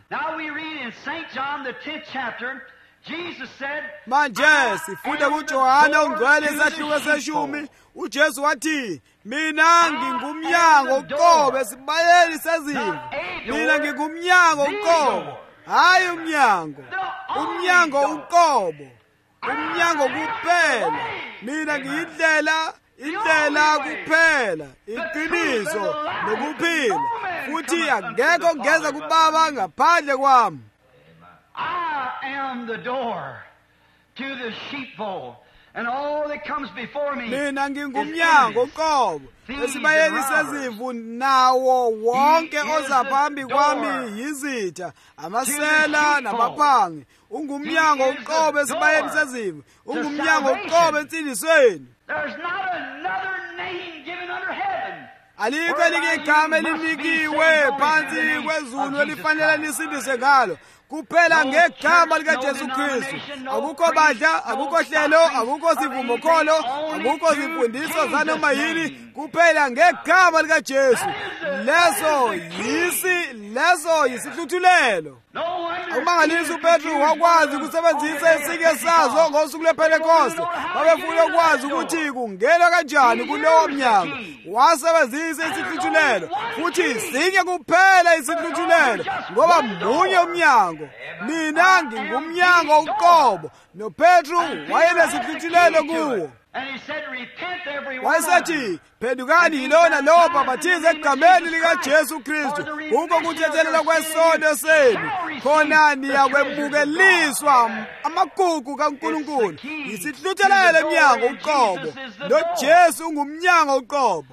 Manje sifunde kuJohana ungcwele isahluko seshumi. uJesu wathi, mina ngingumnyango uqobo esibayeni sezimvu. Mina ngingumnyango uqobo, hayi umnyango. Umnyango uqobo. umnyango kuphela. Mina ngiyindlela, indlela kuphela, iqiniso nokuphila. Futhi akekho ongeza kuBaba ngaphandle kwami. I am the door to the sheepfold, and all that comes before me. Mina ngingumnyango qobo esibayeni sezimvu, nawo wonke oza phambi kwami yizitha, amasela namaphangi. Ungumnyango uqobo esibayeni sezimvu, ungumnyango uqobo ensindisweni. There's not another name given under heaven. Alikho elinye igama elinikiwe phansi kwezulu elifanele nisindise ngalo, kuphela ngegama likaJesu Kristu. Akukho badla, akukho hlelo, akukho sivumokholo, akukho zimfundiso zanoma yini, kuphela ngegama likaJesu. Leso yisi, leso yisihluthulelo. Akumangalisi uPetru wakwazi ukusebenzisa isike sazo ngosuku lwePentekoste. Babefuna ukwazi ukuthi kungenwa kanjani kulowo mnyango. Wasebenzisa isihluthulelo, futhi sinye kuphela isihluthulelo, ngoba munye umnyango. Mina ngingumnyango uqobo, noPetru wayenesihluthulelo kuwo. Wayesethi, phendukani yilona lowo bhaphathize egameni likaJesu Kristu, kuko kuthethelela kwesono senu, khona niyakwemukeliswa amagugu kaNkulunkulu. Isihluthulelo emnyango uqobo, noJesu ungumnyango uqobo.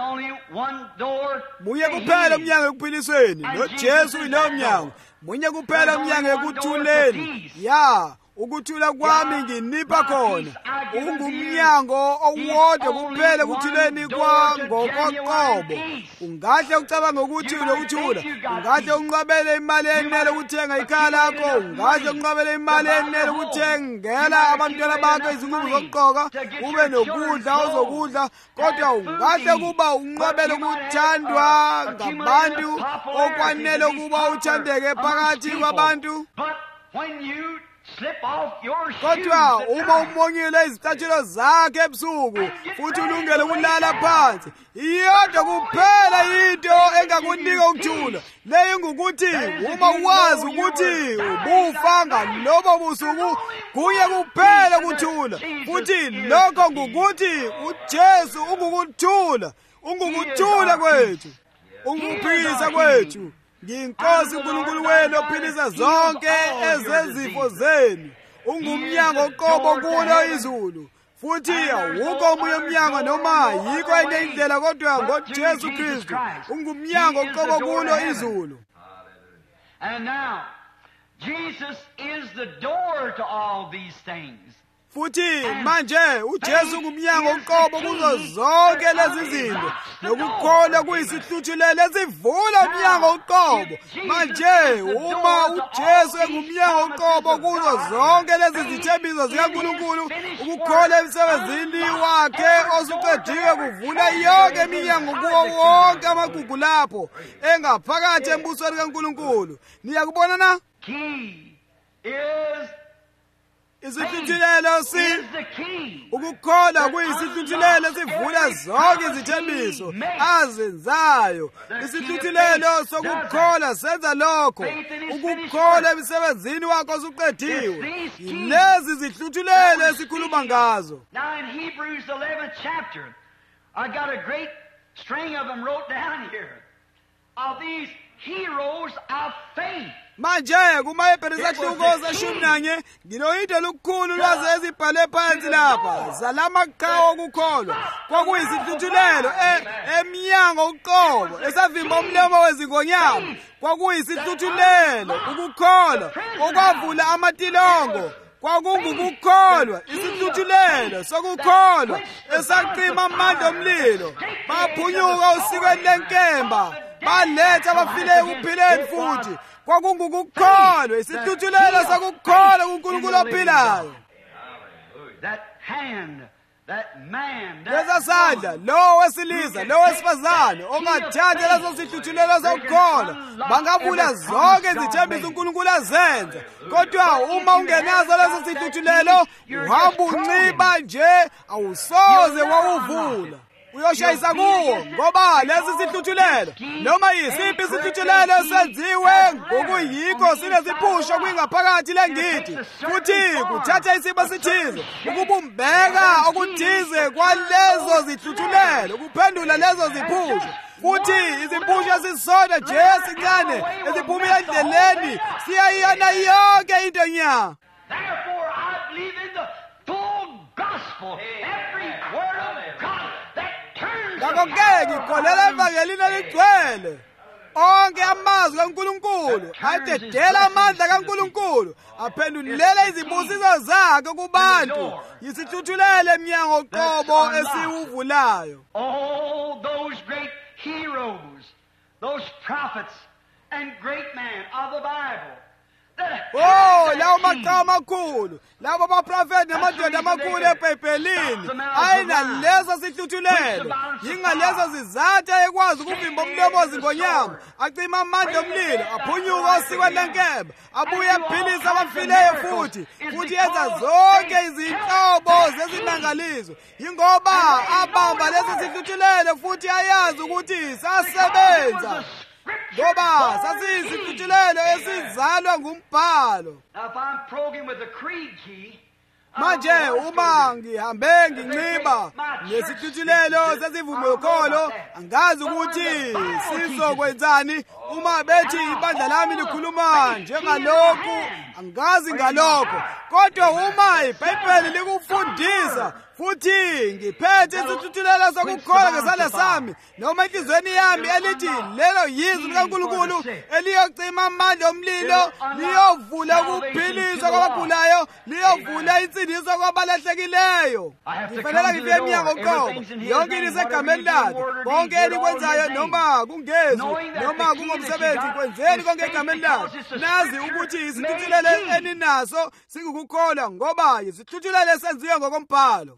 Munye kuphela umnyango ekuphilisweni, noJesu yilowo mnyango. Munye kuphela umnyango ekuthuleni, ya ukuthula kwami nginipha khona. Ungumnyango owodwa kuphela ekuthuleni kwangokoqobo. Ungahle ucabanga ukuthi unokuthula, ungahle unqabele imali enele ukuthenga ikhaya lakho, ungahle unqabele imali enele ukuthengela abantwana bakho izingubo zokugqoka, ube nokudla ozokudla, kodwa ungahle kuba unqabele ukuthandwa ngabantu okwanele ukuba uthandeke phakathi kwabantu. Kodwa uma umonyile izicathulo zakhe ebusuku futhi ulungele ukulala phansi, iyodwa kuphela into engakunika ukuthula. Leyo ngukuthi uma wazi ukuthi ubufa ngalobo busuku, kuye kuphela ukuthula. Futhi lokho ngukuthi uJesu ungukuthula, ungukuthula kwethu, ungukuphilisa kwethu. Ngiyinkosi uNkulunkulu wenu ophilisa zonke ezezifo zenu. Ungumnyango oqobo kulo izulu, futhi awukho omunye umnyango noma yikho enye indlela kodwa ngoJesu Kristu. Ungumnyango oqobo kulo izulu. And now Jesus is the door to all these things. Futhi manje uJesu ngumnyango oqobo kuzo zonke lezi zinto, nokukholwa kuyisihluthulelo esivula umnyango oqobo. Manje uma uJesu engumnyango oqobo kuzo zonke lezi zithembiso zikaNkulunkulu, ukukholwa emsebenzini wakhe osuqediwe kuvula yonke iminyango kuwo wonke amagugu lapho engaphakathi embusweni kaNkulunkulu. Niyakubona na? Key is isihluthulelo si ukukholwa kuyisihluthulelo esivula zonke izithembiso azenzayo. Isihluthulelo sokukholwa senza lokho, ukukholwa emsebenzini wakho osuqediwe. Lezi zihluthulelo esikhuluma ngazo. Now in Hebrews eleventh chapter, I got a great string of them wrote down here, of these heroes of faith. Manje kumaHebheru isahluko seshumi nanye nginoyinto lukhulu lwaze ezibhale phansi lapha zalamaqhawe okukholwa. Kwakuyisihluthulelo emnyango uqobo esavimba umlomo wezingonyama. Kwakuyisihluthulelo ukukholwa okwavula amatilongo. Kwakungukukholwa isihluthulelo sokukholwa esaqima amandla omlilo. Baphunyuka usikweni lenkemba, baletha abafileyo ukuphileni futhi. Kwakungukukholwa isihluthulelo sokukholwa kuNkulunkulu ophilayo. That hand, that man, that leza sandla, lo wesilisa, lo wesifazane ongathatha leso sihluthulelo sokukholwa, bangavula zonke izithembiso uNkulunkulu azenza. Kodwa uma ungenazo leso sihluthulelo, uhamba unciba nje, awusoze wawuvula. uyoshayisa kuwo, ngoba lesi sihluthulelo noma yisiphi isihluthulelo senziwe ngokuyikho sineziphusho kwingaphakathi lengidi, futhi kuthatha isimo sithize ukubumbeka okuthize kwalezo zihluthulelo kuphendula lezo ziphusho, futhi iziphusho esisodwa nje esincane eziphumela endleleni siyayiyona yonke into nya. Therefore, I believe in the full gospel, every word of God that turns the ngakho-ke ngikholelwa evangelini eligcwele, onke amazwi kaNkulunkulu adedela amandla kaNkulunkulu aphendulele izibusiso zakhe kubantu, yisihluthulele emnyango qobo esiwuvulayo. all those great heroes, those prophets and great men of the Bible. Oh, lawo maqhawe amakhulu, labo baprofeti namadoda amakhulu eBhayibhelini ayinalezo sihluthulelo, yingalezo zizathu ekwazi ukuvimba umlomo ozingonyama, acima amandla omlilo, aphunyuka osikweni lenkemba, abuye ephilisa abafileyo futhi futhi yenza zonke izinhlobo zezimangaliso, yingoba abamba lesi sihluthulelo futhi ayazi ukuthi sasebenza, ngoba sasiyisihluthulelo esizalwa ngumbhalo. Manje uma ngihambe nginxiba nesihluthulelo sesivumelokolo, angazi ukuthi sizokwenzani. Uma bethi ibandla lami likhuluma njengalokhu, angazi ngalokho, kodwa uma iBhayibheli likufundisa futhi ngiphethe isihluthulelo sokukholwa ngesandla sami noma enhlizweni yami elithi lelo yizwi likaNkulunkulu eliyocima amandla omlilo, liyovula ukuphiliswa kwabagulayo, liyovula insindiso kwabalahlekileyo, ngifanele ngifike emnyango qobo, yonke into isegameni lakhe, konke elikwenzayo noma kungezwi noma kungomsebenzi, kwenzeni konke egameni lakhe. Nazi ukuthi isihluthulelo eninaso singukukholwa, ngoba isihluthulelo esenziwe ngokombhalo.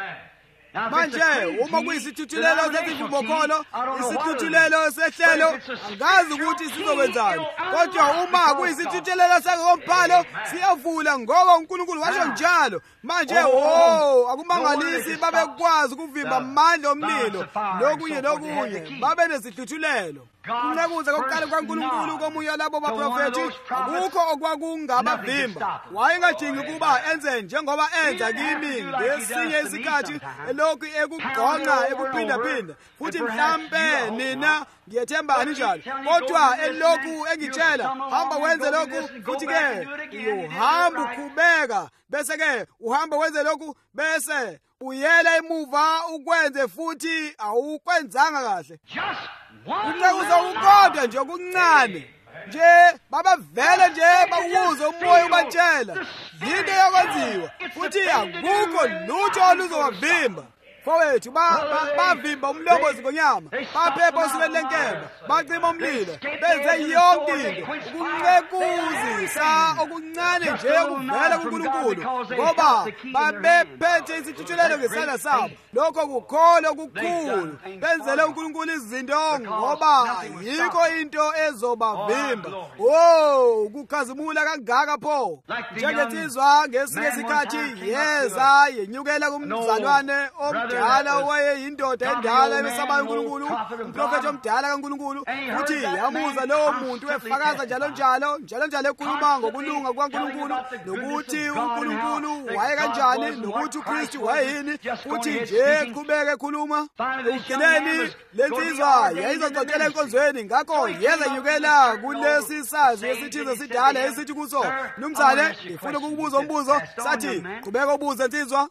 Manje uma kuyisihluthulelo sesivumelokolo, isihluthulelo sehlelo, angazi ukuthi sizokwenzani, kodwa uma kuyisihluthulelo sangokombhalo siyavula, ngoba uNkulunkulu washo njalo. Manje oh, akumangalisi babekwazi ukuvimba amandla omlilo lokunye lokunye, babe nesihluthulelo. Kunqekuza kokuqala kwaNkulunkulu komunye labo baprofethi akukho okwakungabavimba, wayengajingi ukuba enze njengoba enza kimi ngesinye isikhathi elokhu ekugqonqa ekuphindaphinda, futhi mhlambe nina ngiyethemba njalo, kodwa elokhu engitshela hamba wenze lokhu, futhi-ke uhamba uqhubeka, bese-ke uhamba wenze lokhu, bese uyela emuva ukwenze futhi awukwenzanga kahle. Kunqekuza ukodwa nje okuncane nje, babavele nje bawuze umoya ubatshela into yokwenziwa, futhi akukho lutho oluzowavimba. Fowethu bavimba umlomo ozingonyama, baphepha osikweni lenkemba, bacima umlilo, benze yonke into, ukunqekuzisa okuncane nje okuvela kuNkulunkulu, ngoba babephethe isihluthulelo ngesandla sabo. Lokho kukholwa okukhulu, benzele uNkulunkulu izinto ngoba yikho into ezobavimba. Oh, ukukhazimula kangaka pho, njengensizwa ngesinye isikhathi yeza yenyukela kumzalwane omdala owayeyindoda endala emesaba uNkulunkulu, umprofethi omdala kaNkulunkulu, futhi yamuza lowo muntu efakaza njalo njalo njalo njalo ekhuluma ngokulunga kukaNkulunkulu, nokuthi uNkulunkulu waye kanjani, nokuthi uKristu wayeyini, futhi nje qhubeka ekhuluma. Ekugcineni lensizwa yayizoxoxela enkonzweni, ngakho yeza inyukela kulesi sazi esithize sidala esithi kuso, Mnumzane, ngifuna ukukubuza umbuzo. Sathi, qhubeka ubuze nsizwa.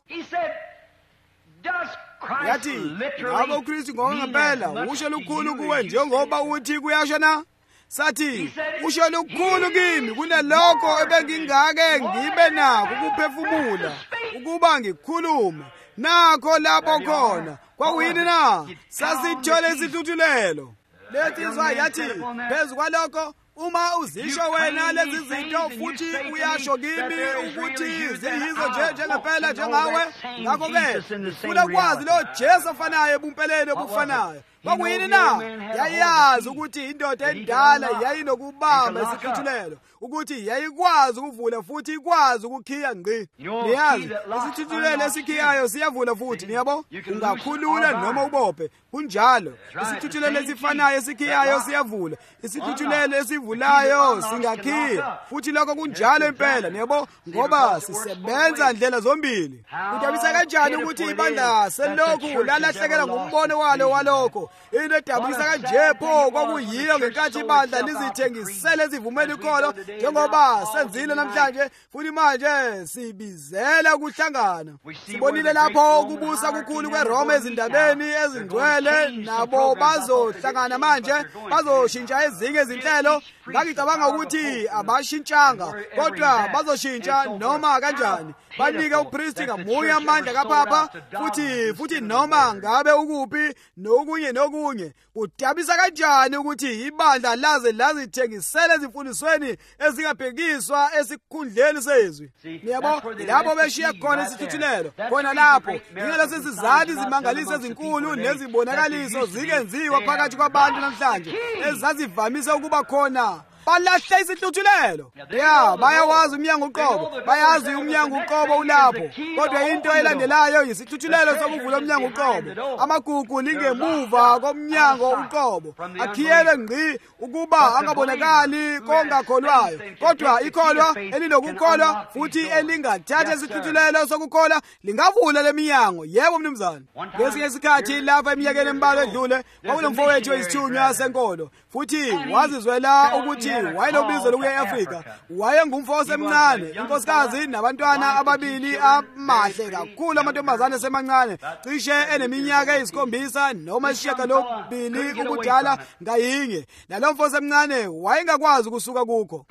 Yathi, ngabe uKristu ngokungempela usho lukhulu kuwe njengoba uthi kuyasho na? Sathi, usho lukhulu kimi kunalokho ebengingake ngibe nako ukuphefumula ukuba ngikhulume nakho lapho khona. Kwakuyini na? Sasithole isihluthulelo. Lensizwa yathi, phezu kwalokho, uma uzisho wena lezi zinto futhi uyasho kimi ukuthi ziyizo nje njengempela njengawe, ngakho-ke ngifuna ukwazi lo Jesu ofanayo ebumpeleni obufanayo. kwakuyini na? Yayazi ukuthi indoda endala yayinokubamba isithuthulelo, ukuthi yayikwazi ukuvula futhi ikwazi ukukhiya ngqi. Niyazi isithuthulelo esikhiyayo siyavula futhi, niyabo? Ungakhulula noma ubophe. Kunjalo isithuthulelo esifanayo esikhiyayo siyavula, isithuthulelo esivulayo singakhiya. Futhi lokho kunjalo impela, niyabo, ngoba sisebenza ndlela zombili. Kudabisa kanjani ukuthi ibandla selokhu lalahlekela ngumbono walo walokho. Into edabisa kanje pho kwakuyiyo ngenkathi ibandla lizithengisele ezivumeni ikholo njengoba senzile namhlanje, futhi manje sibizela ukuhlangana. Sibonile lapho ukubusa kukhulu kweRoma ezindabeni ezingcwele, nabo bazohlangana manje, bazoshintsha ezinye izinhlelo. Ngicabanga ukuthi abashintshanga, kodwa bazoshintsha noma kanjani. Banike upristi ngamunye amandla kaPapa, futhi futhi noma ngabe ukuphi nokunye nokunye. Kudabisa kanjani ukuthi ibandla laze lazithengisele ezimfundisweni ezingabhekiswa esikhundleni sezwi. Niyabo, lapho beshiya khona isithuthulelo, khona lapho ingalezo sizathu izimangaliso ezinkulu nezibonakaliso zikenziwa phakathi kwabantu namhlanje ezazivamise ukuba khona. Balahle isihluthulelo. Ya, bayawazi umnyango uqobo, bayazi umnyango uqobo ulapho. Kodwa into elandelayo yisithuthulelo sokuvula umnyango uqobo. Amagugu lingemuva komnyango uqobo, akhiyelwe ngqi ukuba angabonakali kongakholwayo. Kodwa ikholwa elinokukholwa futhi elingathatha isithuthulelo sokukholwa lingavula leminyango. Yebo mnumzane. Ngesinye isikhathi lapha eminyakeni embalwa edlule kwakunomfowethu oyisithunywa senkolo, futhi wazizwela ukuthi wayelobizo lokuya eAfrika. Wayengumfowethu omncane, inkosikazi nabantwana ababili amahle kakhulu, amantombazane asemancane, cishe eneminyaka eyisikhombisa noma isishiyagalobili ubudala ngayinye. Nalo mfowethu omncane wayengakwazi ukusuka kukho.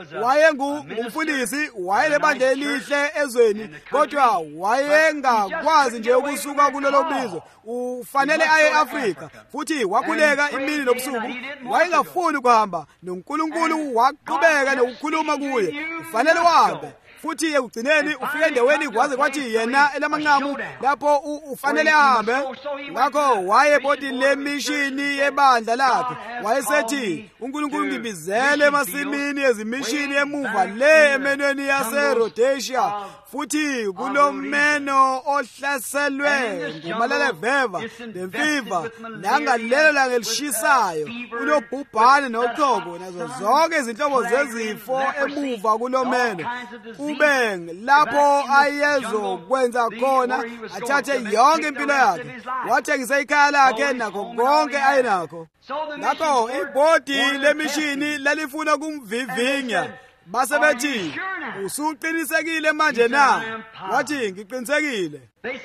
Wayengumfundisi, wayelebandla elihle ezweni, kodwa wayengakwazi nje ukusuka kulelo bizo. Ufanele aye eAfrika, futhi wakhuleka imini nobusuku. Wayengafuni ukuhamba, noNkulunkulu waqhubeka nokukhuluma kuye. Ufanele wahambe. Futhi ekugcineni ufike endaweni kwaze kwathi yena elamanqamu lapho ufanele ahambe. Ngakho wayebodini lemishini yebandla lakhe. Wayesethi uNkulunkulu ngibizele emasimini ezimishini emuva le emenweni yaseRhodesia, futhi kulomeno ohlaselwe ngumaleleveva nemfiva nangalelo langa elishisayo, unobhubhane nochoko nazo zonke izinhlobo zezifo emuva kulomeno. Ube lapho ayezokwenza khona, athathe yonke impilo yakhe, wathengisa ikhaya lakhe nakho konke ayenakho. Ngakho ibhodi lemishini lalifuna kumvivinya. Base bethi, usuqinisekile manje na? Wathi, ngiqinisekile.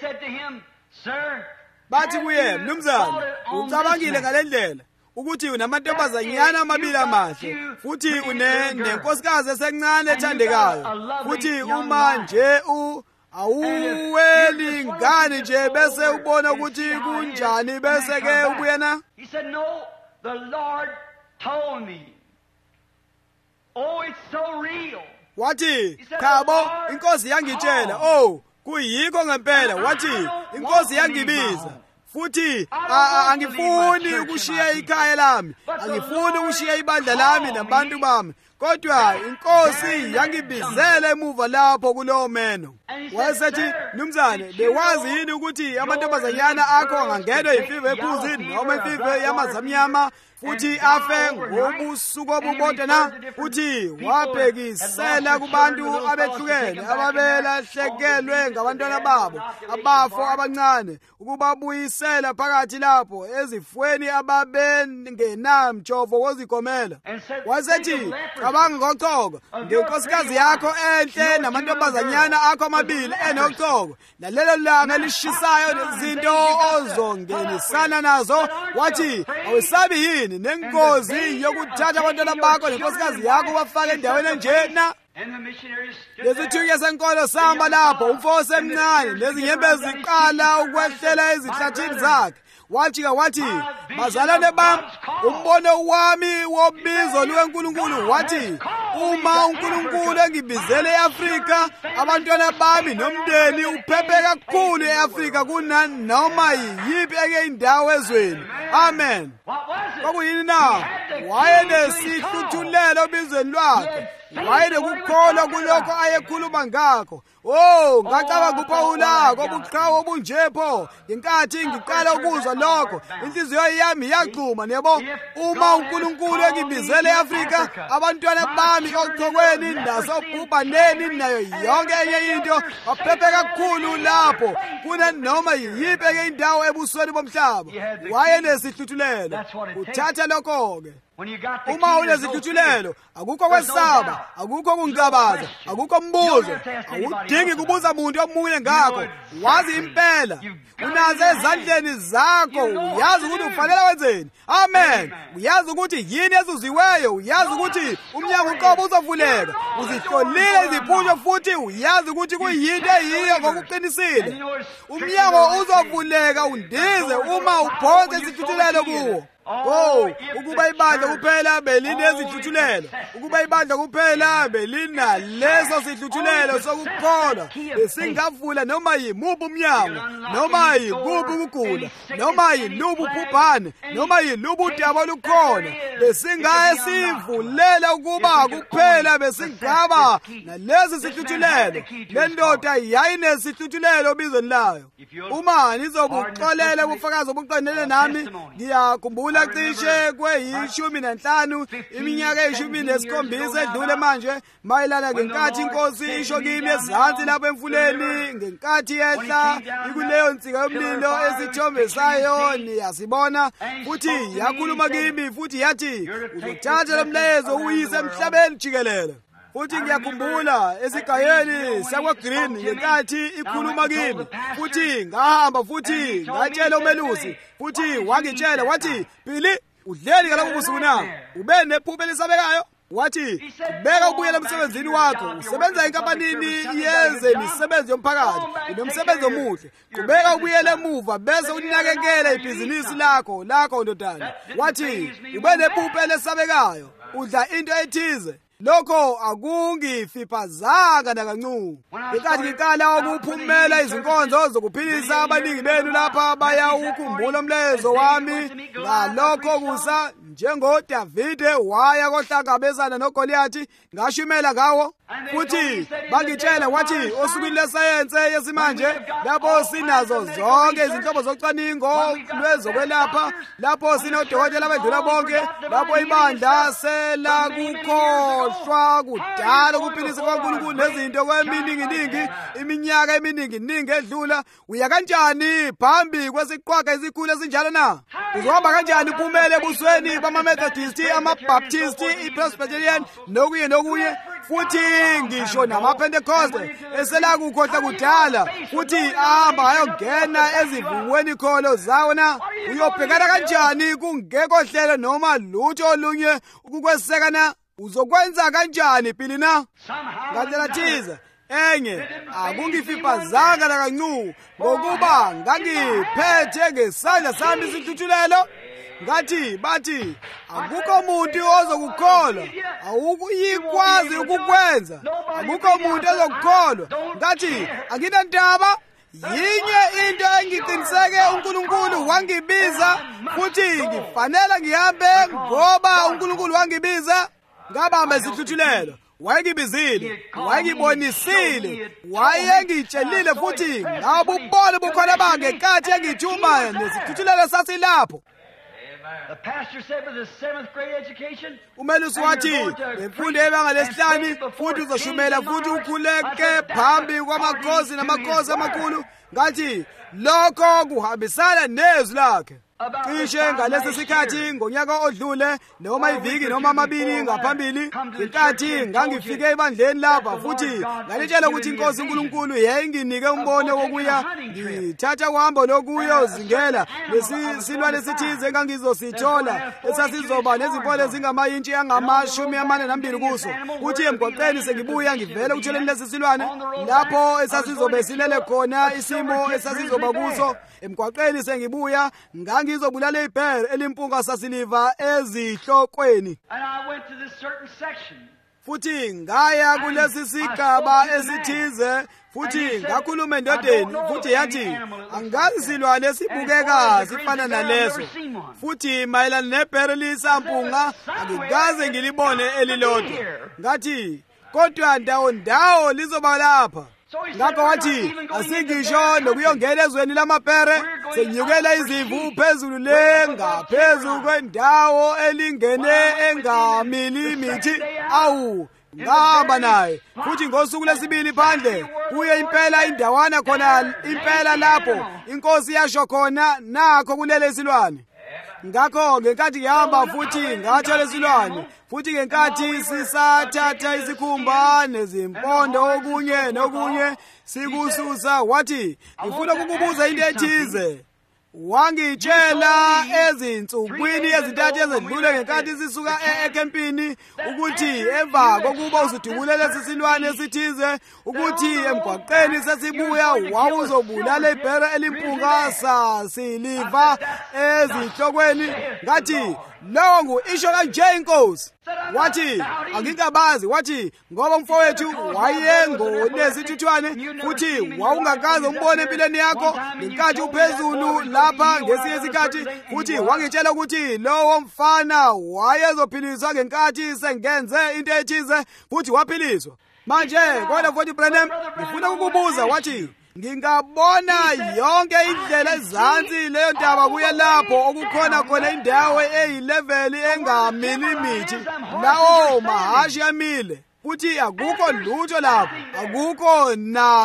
Bathi kuye, mnumzane, ucabangile ngalendlela ukuthi unamantombazanyana amabili amahle, futhi unenkosikazi esencane ethandekayo, futhi uma nje u awuweli ngani nje bese ubona ukuthi kunjani bese ke ubuyena. He said, no, the Lord told me. Oh, it's so real. Wathi, khabo, inkosi yangitshela. Oh, kuyikho ngempela. Wathi, inkosi yangibiza. Futhi angifuni ukushiya ikhaya lami, angifuni ukushiya ibandla lami nabantu bami, kodwa inkosi yangibizela emuva lapho kulowo meno. Wayesethi, mnumzane, bewazi yini ukuthi amantombazanyana akho angangenwa imfiva ephuzi noma imfiva yamazamnyama futhi afe ngobusuku obubodwa na? Futhi wabhekisela kubantu abehlukene ababelahlekelwe ngabantwana babo abafo abancane, ukubabuyisela phakathi lapho ezifweni ababengenamjovo wozigomela. Wayesethi, cabanga ngochoko, ngenkosikazi yakho enhle namantombazanyana akho amabili enochoko, nalelo langa lishisayo nezinto ozongenisana nazo. Wathi, awesabi yini nengozi yokuthatha abantwana bakho nenkosikazi yakho bafake endaweni enjena? Lesithunywa senkolo sihamba lapho, umfowethu emncane nezinyembezi ziqala ukwehlela ezihlathini zakhe. wajika wathi, bazalwane bami, umbono wami wobizo lukaNkulunkulu wathi, uma uNkulunkulu engibizele eAfrika, abantwana bami nomndeni uphephe kakhulu eAfrika kunanoma yiphi eke indawo ezweni. Amen. Kwakuyini na? Wayenesihluthulelo obizweni lwakhe. Wayenokukholwa kulokho ayekhuluma ngakho. Oh, ngacabanga uPawula kobuqhawe obunjepho. Ngenkathi ngiqala ukuzwa lokho, inhliziyo yami yaxhuma, yebo. Uma uNkulunkulu engibizele eAfrika, abantwana bami oxhokweni nasobhubhaneni nayo yonke enye into baphephe kakhulu lapho kunanoma yiphi enye indawo ebusweni bomhlaba. Wayenesihluthulelo. Uthatha lokho-ke. Uma unezihluthulelo, akukho kwesaba, akukho kungabaza, akukho mbuzo, awudingi kubuza muntu omunye ngakho. Wazi impela, unazo ezandleni zakho, uyazi ukuthi ufanele wenzeni. Amen. Uyazi ukuthi yini ezuziweyo, uyazi ukuthi umnyango uqobo uzovuleka. Uzihlolile iziphuzo futhi uyazi ukuthi kuyinto eyiyo ngokuqinisile. Umnyango uzovuleka undize uma uphonse isihluthulelo kuwo. Oh, ukuba ibandla kuphela belinezihluthulelo, ukuba ibandla kuphela belina leso sihluthulelo sokukholwa, besingavula noma yimuphi umnyango, noma yikuphi ukugula, noma yilubu ubhubhane, noma yilubu udaba olukhona, besingaye sivulela ukuba kuphela besingaba nalesi sihluthulelo. Le ndoda yayinesihluthulelo obizweni layo. Uma nizobuxolela ubufakazi obuqondene nami, ngiyakhumbula cishe kweyishumi nanhlanu iminyaka eyishumi nesikhombisa edlule manje mayelana ngenkathi inkosi isho kimi ezansi lapho emfuleni, ngenkathi yehla ikuleyo nsika yomlilo esithombe sayo niyasibona, futhi yakhuluma kimi futhi yathi, uzothatha lo mlezo uyise emhlabeni jikelele. Futhi ngiyakhumbula esigayeni sakwaGreen ngenkathi ikhuluma kimi, futhi ngahamba futhi ngatshela umelusi, futhi wangitshela wathi, Phili, udleli ngalabo busuku na? Ube nephupho elisabekayo? Wathi, beka ubuyela emsebenzini wakho, usebenza enkampanini yeze imisebenzi yomphakathi, unomsebenzi omuhle. Qhubeka ubuyele emuva bese uninakekela ibhizinisi lakho, lakho ndodana. Wathi, ube nephupho elisabekayo, udla into ethize. Lokho akungifipazanga nakancane. Ngenkathi ngiqala ukuphumela izinkonzo zokuphilisa abaningi benu lapha bayawukhumbula umlezo wami ngalokho kusa, njengoDavide waya kohlangabezana noGoliathi, ngashumela ngawo. Futhi bangitshela wathi osukwini lesayense yesimanje lapho sinazo zonke izinhlobo zocwaningo lwezokwelapha, lapho sinodokotela abedlula bonke, lapho ibandla selakukhohlwa kudala ukuphilisa kwaNkulunkulu nezinto kwemininginingi, iminyaka emininginingi edlula. Uya kanjani phambi kwesiqwaga esikhulu esinjalo na? Uzohamba kanjani uphumele ebusweni bamaMethodist, amaBaptist, iPresbyterian nokuye nokuye, futhi ngisho namaPentecoste eselakukhohlwa kudala, futhi ahamba ayongena ezivuweni kholo zawo na? Uyobhekana kanjani kungekho hlelo noma lutho olunye ukukweseka na? Uzokwenza kanjani Phili na? Ngandlela thize enye akungifipazanga nakancane ngokuba ngangiphethe ngesandla sami isihluthulelo. Ngathi bathi akukho umuntu ozokukholwa, awukuyikwazi ukukwenza, akukho umuntu ozokukholwa. Ngathi anginandaba, yinye into engiqiniseke, uNkulunkulu wangibiza futhi ngifanele ngihambe ngoba uNkulunkulu wangibiza. Ngabamba isihluthulelo, wayengibizile, wayengibonisile, wayengitshelile futhi ngabubona ubukhona bakhe ngenkathi engithuma nesihluthulelo sasilapho. The pastor said with a seventh grade education, umelusi wathi ngemfundo yebanga lesihlanu futhi uzoshumela futhi ukhuleke phambi kwamakhosi namakhosi amakhulu. Ngathi lokho kuhambisana nezwi lakhe. cishe ngalesi sikhathi ngonyaka odlule noma iviki noma amabili ngaphambili inkathi ngangifike ebandleni lapha futhi ngalitshela ukuthi inkosi uNkulunkulu yayinginike umbono wokuya ngithatha uhambo lokuyo zingela lesilwane esithize engangizosithola esasizoba nezimpolo ezingamayintshi angamashumi amane nambili kuso kuthi emgwaqeni sengibuya ngivele ukutholeni lesi silwane lapho esasizobe silele khona isimo esasizoba kuso emgwaqeni sengibuya ngangizobulala ibhere elimpunga sasiliva ezihlokweni futhi ngaya kulesi sigaba esithize futhi ngakhuluma endodeni futhi yathi angazi silwane sibukeka sifana naleso futhi mayelana nebhere lisampunga angikaze ngilibone elilodwa ngathi kodwa ndawo ndawo lizoba lapha ngakho wathi asingisho nokuyongena ezweni lamabhere senyukela izimvu phezulu le ngaphezulu kwendawo elingene engamilimithi awu ngahamba naye futhi ngosuku lesibili phandle kuye impela indawana khona impela lapho inkosi yasho khona nakho kulele silwane ngakho ngenkathi ngihamba futhi ngathola isilwane futhi ngenkathi sisathatha isikhumba nezimpondo okunye nokunye sikususa wathi ngifuna ukukubuza into ethize wangitshela ezinsukwini ezintathu ezedlule ngenkathi sisuka ekempini ukuthi emva kokuba usudubule lesi silwane esithize ukuthi emgwaqeni sesibuya wawuzobulala ibhere elimpunga sasiliva ezihlokweni ngathi lowo ngu-isho kanje inkosi wathi angikabazi wathi ngoba umfowethu wayengonesithuthwane futhi wawungakaze umbone empilweni yakho ngenkathi uphezulu lapha ngesinye isikhathi futhi wangitshela ukuthi lowo mfana wayezophiliswa ngenkathi sengenze into ethize futhi waphiliswa manje kodwa futhi Branham ngifuna ukukubuza wathi ngingabona yonke indlela ezansi leyo ndaba kuye lapho okukhona khona indawo eyileveli engamilimithi lawo mahashi amile futhi akukho lutho lapho akukho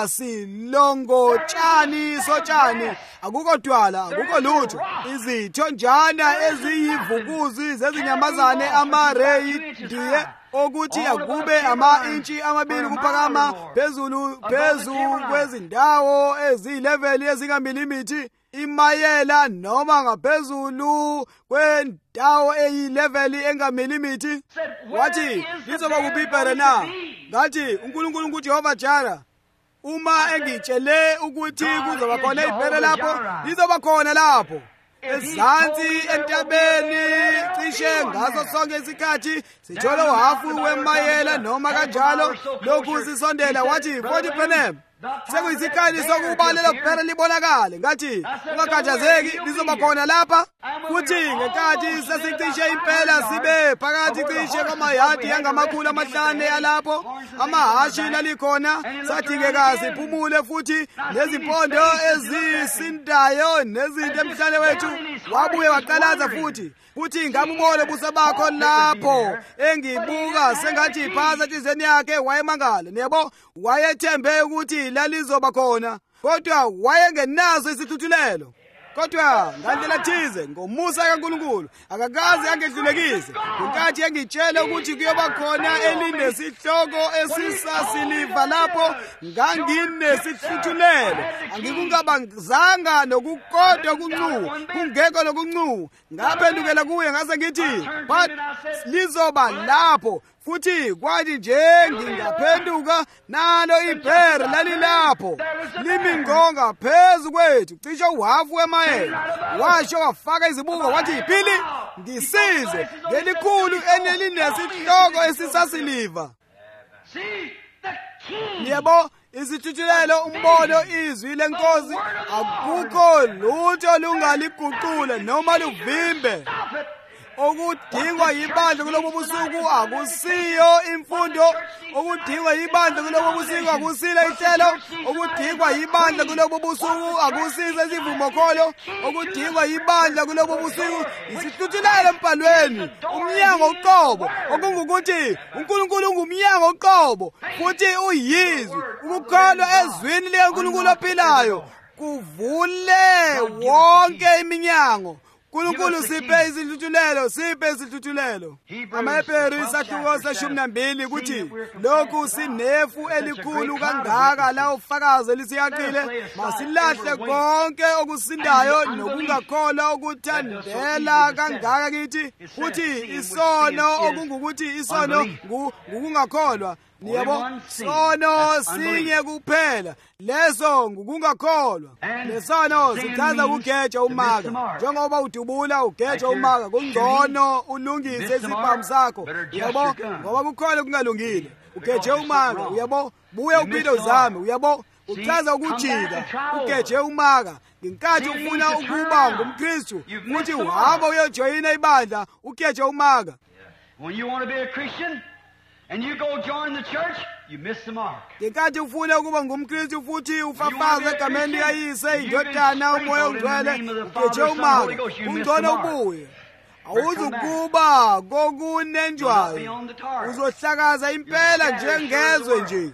nasilongotshani sotshani akukho dwala akukho lutho izithonjana eziyivukuzi zezinyamazane amareyindiye ukuthi akube ama-intshi amabili kuphakama phezulu phezu kwezindawo eziyileveli ezingamilimithi imayela noma ngaphezulu kwendawo eyileveli engamilimithi wathi lizoba kuphi ibhere na ngathi uNkulunkulu nguJehova Jara uma engitshele ukuthi kuzoba khona ibhere lapho lizoba khona lapho ezansi entabeni cishe ngaso sonke isikhathi sithola uhafu wemayela noma kanjalo lokhu sisondela wathi futhi Branham sekuyisikhathi sokuba lelo bhere libonakale ngathi ungakhathazeki lizoba khona lapha futhi ngenkathi sesicishe impela sibe phakathi cishe kwamayadi yangamakhulu amahlane yalapho amahashi lalikhona sadingeka siphumule futhi nezimpondo ezisindayo nezinto emhlane wethu wabuye waqalaza futhi futhi ngabubone busa bakho lapho engibuka sengathi iphasa enhlizweni yakhe wayemangala yebo wayethembe ukuthi lalizoba khona kodwa wayengenazo isithuthulelo kodwa ngandlela thize ngomusa kaNkulunkulu akakaze angedlulekise ngenkathi engitshela ukuthi kuyoba khona elinesihloko esisasiliva lapho nganginesithuthulelo angikungabazanga nokukodwa kuncu kungekho nokuncu ngaphendukela kuye ngase ngithi but lizoba lapho futhi kwathi nje ngingaphenduka nalo ibhere lalilapho limingonga phezu kwethu cishe uhafu wemayela washo wafaka izibuko wathi phili ngisize ngelikhulu enelinesihloko esisasiliva yebo isithuthulelo umbono izwi lenkosi akukho lutho lungaliguqula noma luvimbe okudingwa yibandla kulobo busuku akusiyo imfundo okudingwa yibandla kulobo busuku akusile ihlelo okudingwa yibandla kulobo busuku akusize isivumokholo okudingwa yibandla kulobo busuku isihluthulelo embhalweni umnyango uqobo okungukuthi uNkulunkulu ungumnyango uqobo futhi uyizwi ukukholwa ezwini likaNkulunkulu ophilayo kuvule wonke iminyango uNkulunkulu siphe izihluthulelo, siphe izihluthulelo. AmaHebheru isahluko seshumi nambili kuthi lokhu sinefu elikhulu kangaka la ufakazi elisiyaqile, masilahle konke okusindayo nokungakholwa okuthandela kangaka kithi, futhi isono okungukuthi isono ngukungakholwa. Niyabo, sono sinye kuphela, leso ngukungakholwa. Lesono sichaza ukugeja umaka, njengoba udubula ugeja umaka, kungcono ulungise isibhamu sakho, uyabo, ngoba kukhona kungalungile. Ugeje umaka, uyabo, buye uphinde uzame, uyabo, uchaza ukujika, ugeje umaka. Ngenkathi ufuna ukuba ngumKristu, futhi uhamba uyojoyina ibandla, ugeje umaka. When you want to be a Christian, and you go join the church, you miss the mark. Ngenkathi ufuna ukuba ngumKristu futhi ufafaze egameni likayise, indodana, umoya ongcwele, ugeje umaka, ungcono ubuye. Awuzukuba kokunenjwayo, uzohlakaza impela njengezwe nje.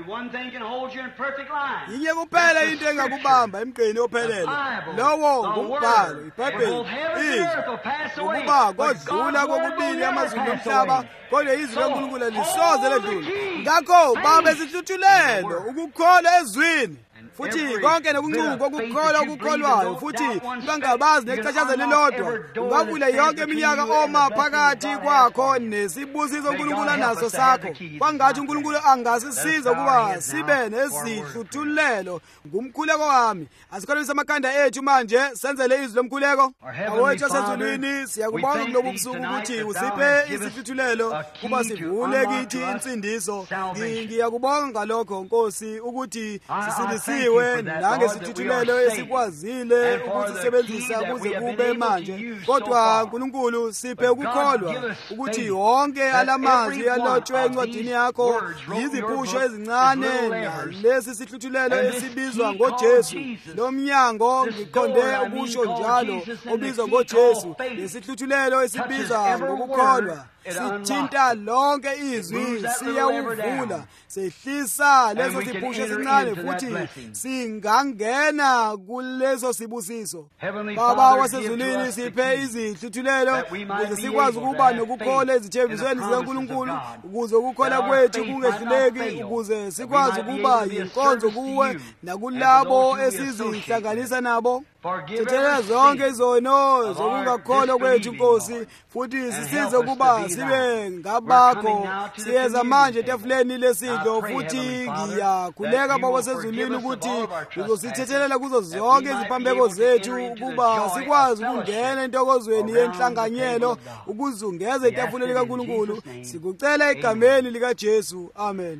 Yinye kuphela into engakubamba emgqeni ophelele, lowo ngumbhalo, iBhayibheli. Ukuba kodlula kokubili amazulu omhlaba, kodwa izwi likaNkulunkulu lisoze ledlule. Ngakho babe isihluthulelo ukukholwa ezwini, futhi konke nokuncubo ukukholwa okukholwayo, futhi bangabazi necatshazelo lilodwa. Ungavula yonke iminyaka oma phakathi kwakho nesibusiso uNkulunkulu anaso sakho, kwangathi uNkulunkulu angasisiza ukuba sibe nezihluthulelo ngumkhuleko wami. Asikholise amakhanda ethu manje, senzele izwi lomkhuleko. Awethu asezulwini, siyakubonga kulobu busuku ukuthi usiphe isihluthulelo kuba sivule kithi insindiso. Ngiyakubonga ngalokho Nkosi ukuthi sisindisiwe nangesihluthulelo esikwazile ukusisebenzisa kuze kube manje. Kodwa uNkulunkulu siphe ukukholwa ukuthi yonke alamazwi alotshwe encwadini yakho yiziphusho ezincane, lesi sihluthulelo esibizwa ngoJesu. Lo mnyango ngiqonde ukusho njalo obizwa ngoJesu, lesihluthulelo esibiza ngokukholwa. Sithinta lonke izwi, siyawuvula, sehlisa leso siphusho esincane, futhi singangena kuleso sibusiso. Baba wasezulwini, siphe izihluthulelo ukuze sikwazi ukuba nokukholwa ezithembisweni zikaNkulunkulu, ukuze ukukholwa kwethu kungehluleki, ukuze sikwazi ukuba yinkonzo kuwe nakulabo esizihlanganisa nabo. Sithela zonke izono zokungakholwa kwethu Nkosi, futhi sisize ukuba sibe ngabakho. Siyeza manje etafuleni lesidlo, futhi ngiyakhuleka Baba wasezulwini ukuthi uzosithethelela kuzo zonke iziphambeko zethu, ukuba sikwazi ukungena entokozweni yenhlanganyelo, ukuzungeza itafula likaNkulunkulu. Sikucela egameni likaJesu, amen.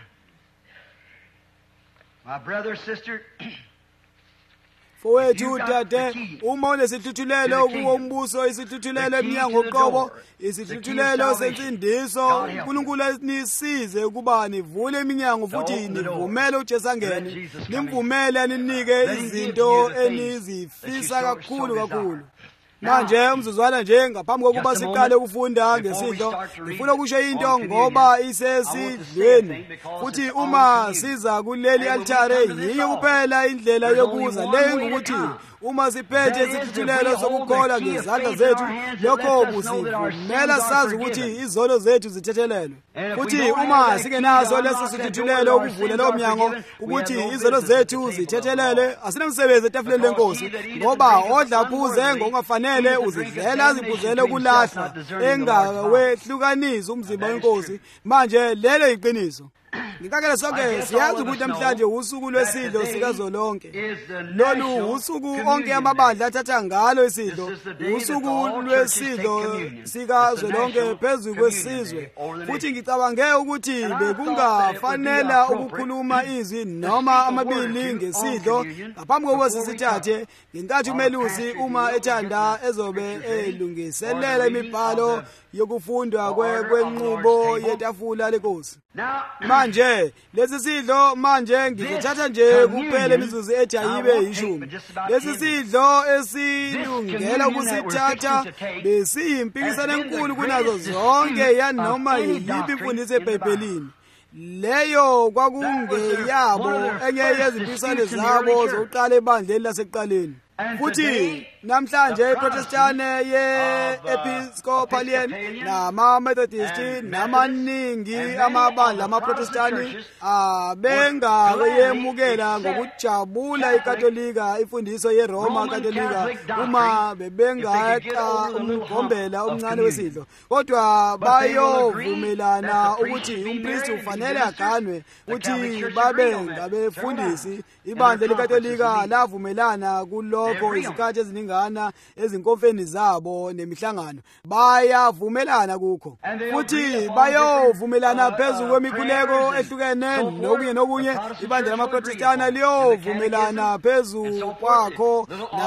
My brother, sister, fowethu dade, uma unesihluthulelo kuwo umbuso, isihluthulelo emnyango oqobo, isihluthulelo sensindiso, uNkulunkulu nisize ukuba nivule iminyango futhi nivumele uJesu angene, nimvumele aninike izinto enizifisa kakhulu kakhulu. Manje umzuzwana nje ngaphambi kokuba siqale ukufunda ngesidlo, ngifuna ukusho into ngoba isesidlweni, futhi uma siza kuleli altare yiyo kuphela indlela yokuza leyo ngukuthi uma siphethe isihluthulelo sokukholwa ngezandla zethu, lokho kusivumela sazi ukuthi izono zethu zithethelelwe. Futhi uma singenaso leso sihluthulelo ukuvula lo mnyango ukuthi izono zethu zithethelelwe, asinomsebenzi etafuleni leNkosi, ngoba odla aphuze ngokungafanele uzidlela aziphuzele ukulahla engawehlukanisi umzimba weNkosi. Manje lelo iqiniso. Ngikakela sonke siyazi ukuthi namhlanje usuku lwesidlo sikazolonke. Lolu usuku onke amabandla athatha ngalo isidlo, usuku lwesidlo sikazolonke phezu kwesizwe. Futhi ngicabange ukuthi bekungafanela ukukhuluma izwi noma amabili ngesidlo ngaphambi kokuba sisithathe, ngenkathi umelusi uma ethanda ezobe elungiselela imibhalo yokufundwa kwenqubo yetafula leNkosi. Manje lesi sidlo manje ngizothatha nje kuphela imizuzu ethi ayibe yishumi. Lesi sidlo esilungela ukusithatha besiyimpikisano enkulu kunazo zonke yanoma yiliphi imfundiso eBhayibhelini. Leyo kwakungeyabo enye yezimpikisano zabo zokuqala ebandleni lasekuqaleni. futhi namhlanje iProtestane ye-Episcopalian nama-Methodist namaningi amabandla amaProtestani abengayemukela ngokujabula iKatolika imfundiso yeRoma Katolika uma bebengaqa umgombela omncane wesidlo, kodwa bayovumelana ukuthi umpristi ufanele aganwe ukuthi babe ngabefundisi. Ibandla leKatolika lavumelana kulokho izikhathi eziningana ezinkonfeni zabo nemihlangano, bayavumelana kukho futhi bayovumelana phezulu kwemikhuleko ehlukene nokunye nokunye. Ibandla lamaProtestana liyovumelana phezulu kwakho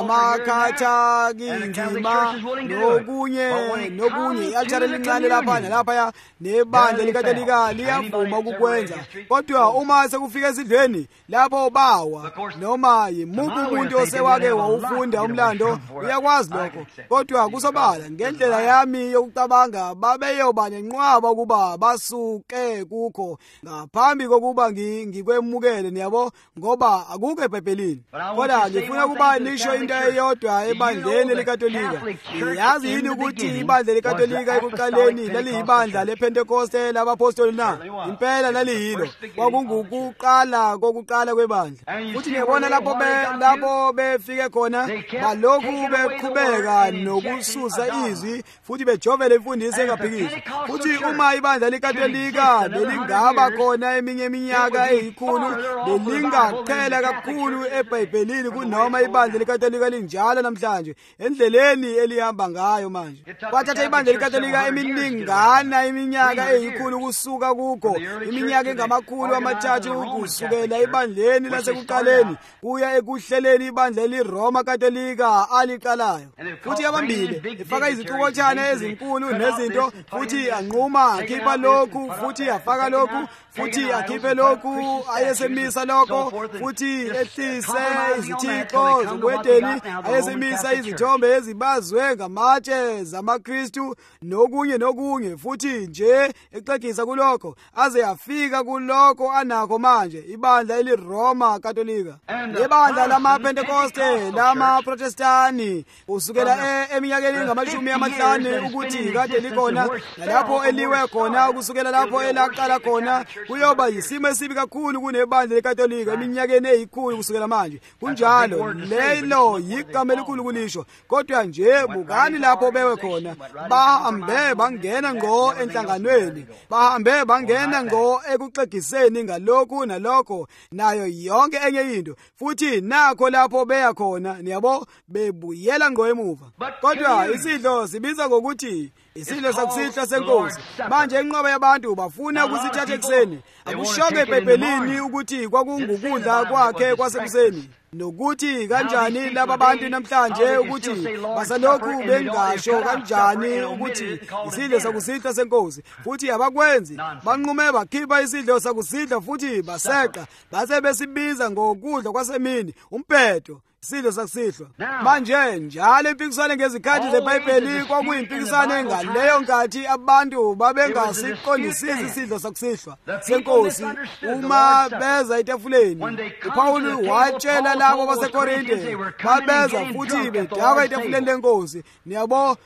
namakhathakindima nokunye nokunye. I-altar elincane lapha nalaphaya nebandla leKatolika liyavuma ukukwenza, kodwa uma sekufika esidlweni lapho bawa noma yimuphi umuntu osewake wawufunda umlando uyakwazi lokho, kodwa kusobala ngendlela yami yokucabanga babeyoba nenqwaba ukuba basuke kukho ngaphambi kokuba ngikwemukele, niyabo, ngoba akukho eBhayibhelini. Kodwa ngifuna ukuba nisho into eyodwa ebandleni leKatolika. Yazi yini ukuthi ibandla leKatolika ekuqaleni laliyibandla lePentecoste labapostoli na? Impela laliyilo, kwakungukuqala kokuqala kwebandla. Futhi ngiyabona lapho be lapho befike khona balokhu beqhubeka nokususa izwi futhi bejovela imfundiso engaphikiswa. Futhi uma ibandla leKatolika belingaba khona eminye iminyaka eyikhulu, belingaqhela kakhulu eBhayibhelini kunoma ibandla leKatolika linjalo namhlanje endleleni elihamba ngayo manje. Bathatha ibandla leKatolika eminingana iminyaka eyikhulu kusuka kukho iminyaka engamakhulu amathathu kusukela ibandleni lasekuqaleni kuya ekuhleleni ibandla leRoma Katolika aliqalayo. Futhi abambili ifaka iziqukotshana ezinkulu nezinto, futhi anquma akhipha lokhu, futhi afaka lokhu, futhi akhiphe lokhu, ayesemisa lokho, futhi ehlise izithixo zokwedeni, ayesemisa izithombe ezibazwe ngamatshe zamaKristu nokunye nokunye, futhi nje exegisa kulokho aze afika kulokho anakho manje ibandla eliRoma Katolika. Ibandla lamaPentecoste lamaProtestani usukela eminyakeni engamashumi amahlanu ukuthi kade likhona, nalapho eliwe khona kusukela lapho elaqala khona kuyoba yisimo esibi kakhulu kunebandla leKatolika eminyakeni eyikhulu kusukela manje. Kunjalo lelo yigama elikhulu kulisho, kodwa nje bukani lapho bewe khona bahambe bangena ngo enhlanganweni, bahambe bangena ngo ekuxegiseni ngalokhu nalokho nayo yonke enye into, futhi nakho lapho beya khona, niyabo, bebuyela ngo emuva. Kodwa isidlo sibiza ngokuthi isidlo sakusihla senkosi. Manje inqobo yabantu bafuna ukusithatha ekseni. Akushonge eBhayibhelini ukuthi kwakungukudla kwakhe kwasekuseni, nokuthi kanjani laba bantu namhlanje ukuthi basalokhu bengasho kanjani ukuthi isidlo sakusihla senkosi, futhi abakwenzi. Banqume bakhipha isidlo sakusihla futhi baseqa, base besibiza ngokudla kwasemini, umphetho, isidlo sakusihlwa. Manje njalo impikisane ngezikhathi zeBhayibheli kwakuyimpikisane ngaleyo nkathi abantu babengasiqondisisi isidlo sakusihlwa senkosi. Uma beza etafuleni, uPawulu watshela labo baseKorinte babeza futhi bedakwa etafuleni lenkosi, niyabo,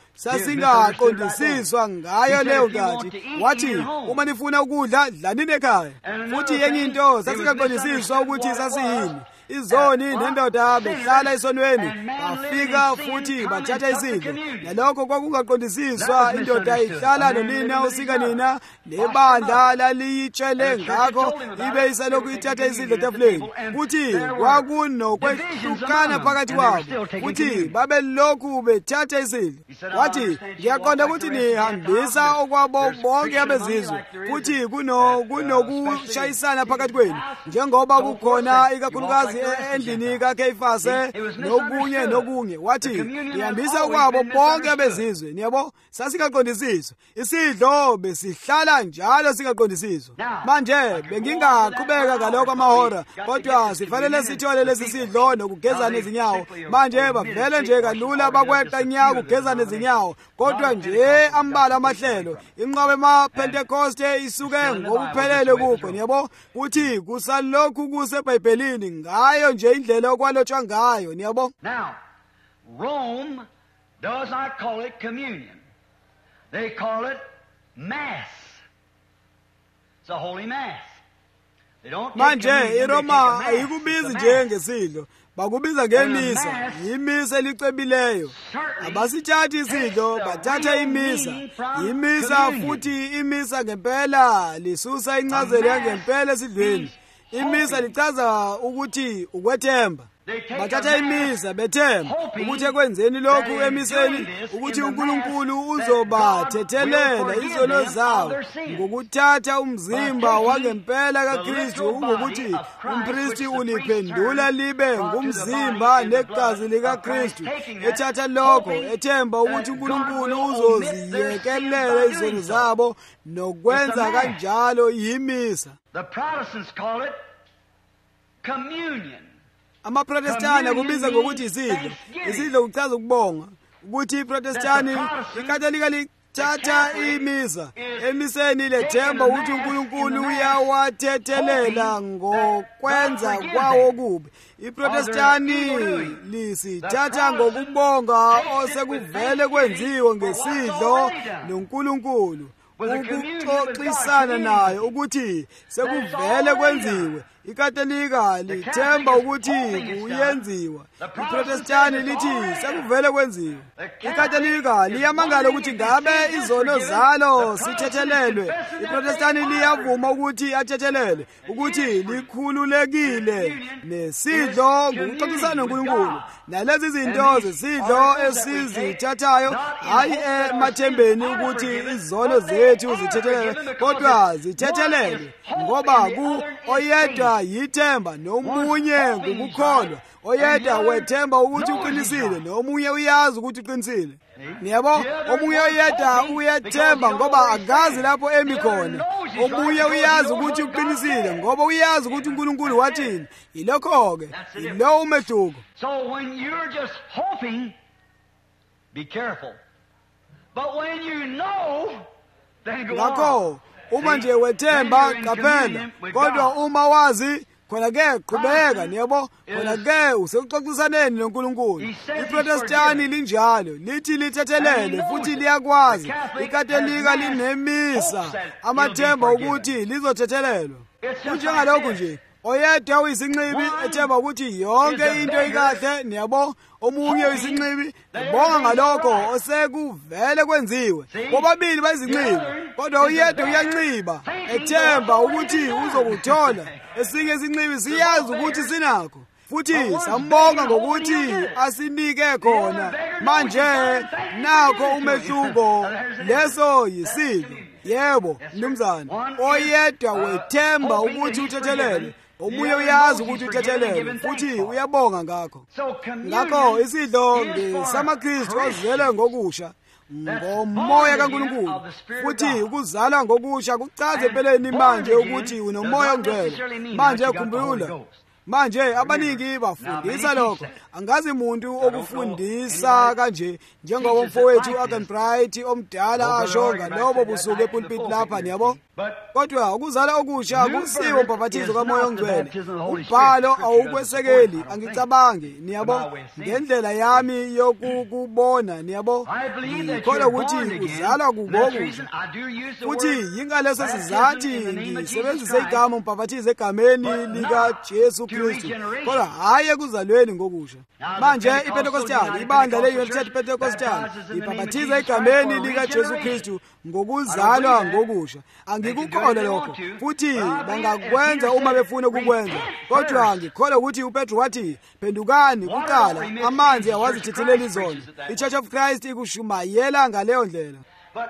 sasingaqondisiswa ngayo leyo nkathi. Wathi uma nifuna ukudla dlanini ekhaya. Futhi yenye into sasingaqondisiswa ukuthi sasiyini. Izoni nendoda behlala esonweni bafika futhi bathatha isidlo, nalokho kwakungaqondisiswa. Indoda ihlala nonina usikanina, nebandla laliyitshele ngakho ibe isalokhu ithatha isidlo etafuleni, futhi kwakunokwehlukana phakathi kwabo, futhi babelokhu bethatha isidlo. Wathi ngiyaqonda ukuthi nihambisa okwabo bonke abezizwe, futhi kunokushayisana phakathi kwenu njengoba kukhona ikakhulukazi endlini kaKefase nokunye nokunye. Wathi ihambisa kwabo bonke abezizwe, niyabo, sasingaqondisiswa. Isidlo besihlala njalo singaqondisiswa. Manje bengingaqhubeka ngalokho amahora, kodwa sifanele sithole lesi sidlo nokugezana izinyawo. Manje bavele nje kalula bakweqa inyawo kugezana izinyawo, kodwa nje ambala amahlelo. Inqobo emaPentecoste isuke ngokuphelele kukho, niyabo, futhi kusalokhu kuseBhayibhelini ngayo nje indlela okwalotshwa ngayo, niyabo. Rome does not call it communion. They call it Mass. It's a holy Mass. They don't take manje communion, they iRoma take a ayikubizi Mass. nje ngesidlo bakubiza ngemisa imisa elicebileyo abasithatha isidlo bathatha imisa imisa futhi imisa ngempela lisusa incazelo yangempela esidlweni imisa lichaza ukuthi ukwethemba bathatha imisa bethemba ukuthi ekwenzeni lokhu emiseni ukuthi uNkulunkulu uzobathethelela izono zabo ngokuthatha umzimba wangempela kaKristu ngokuthi umpristi uliphendula libe ngumzimba negazi likaKristu ethatha lokho ethemba ukuthi uNkulunkulu uzoziyekelela izono zabo nokwenza kanjalo yimisa. The Protestants call it communion. amaprotestani akubiza ngokuthi isidlo isidlo kuchaza ukubonga ukuthi iprotestani ikatolika lithatha imisa emiseni lethemba ukuthi uNkulunkulu uyawathethelela ngokwenza kwawo kubi iprotestani lisithatha ngokubonga osekuvele kwenziwe ngesidlo noNkulunkulu ukuxoxisana naye ukuthi sekuvele kwenziwe ikatolika lithemba ukuthi kuyenziwa iprotestani lithi sekuvele kwenziwe ikatolika liyamangala ukuthi ngabe izono zalo sithethelelwe iprotestani liyavuma ukuthi athethelele ukuthi likhululekile nesidlo ngokuxoxisana noNkulunkulu nalezi zinto zesidlo esizithathayo hayi emathembeni ukuthi izono zethu zithethelelwe kodwa zithethelelwe ngoba ku oyedwa yithemba nomunye ngokukholwa oyedwa wethemba ukuthi uqinisile nomunye uyazi ukuthi uqinisile niyabo omunye oyedwa uyethemba ngoba akazi lapho emi khona omunye uyazi ukuthi uqinisile ngoba uyazi ukuthi uNkulunkulu wathini ilokho ke ilo umehluko. So when you're just hoping, be careful. But when you know, then go on. ngakho uma nje wethemba qaphela kodwa uma wazi khona ke qhubeka niyabo khona ke usekuxoxisaneni noNkulunkulu iprotestani linjalo lithi lithethelele futhi liyakwazi ikatolika linemisa amathemba ukuthi lizothethelelwa kunjengalokho nje oyedwa uyisinxibi ethemba ukuthi yonke into ikahle niyabo omunye uyisinxibi ebonga ngalokho osekuvele kwenziwe bobabili bayizinxibi kodwa oyedwa uyanxiba ethemba ukuthi uzokuthola esinye isinxibi siyazi ukuthi sinakho futhi sambonga ngokuthi asinike khona manje nakho umehluko leso yisidlo yebo mnumzana oyedwa wethemba ukuthi uthethelele omunye uyazi ukuthi uthethelele futhi uyabonga ngakho ngakho isidlo ngesamaKristu ozele ngokusha ngomoya kaNkulunkulu futhi ukuzalwa ngokusha kuchaza empeleni manje ukuthi unomoya ongcwele manje khumbula manje abaningi bafundisa lokho angazi umuntu okufundisa kanje njengoba umfowethu Agan Bright omdala asho ngalobo busuku epulpit lapha niyabo kodwa ukuzala okusha akusiwo umbhaphathizo kamoya ongcwele umbhalo awukwesekeli angicabange niyabo ngendlela yami yokukubona niyabo ngikholwa ukuthi uzalwa kubokusha futhi yingaleso sizathi ngisebenzise igama umbhaphathizo egameni lika Jesu Kristu kodwa hayi ekuzalweni ngokusha manje iPentecostal ibandla le-United Pentecostal ibhaphathiza egameni lika Jesu Kristu ngokuzalwa ngokusha angikukholwa lokho futhi bangakwenza uma befuna ukukwenza kodwa ngikholwa ukuthi uPetru wathi phendukani kuqala amanzi awazithitheleli izona iChurch of Christ ikushumayela ngaleyo ndlela. But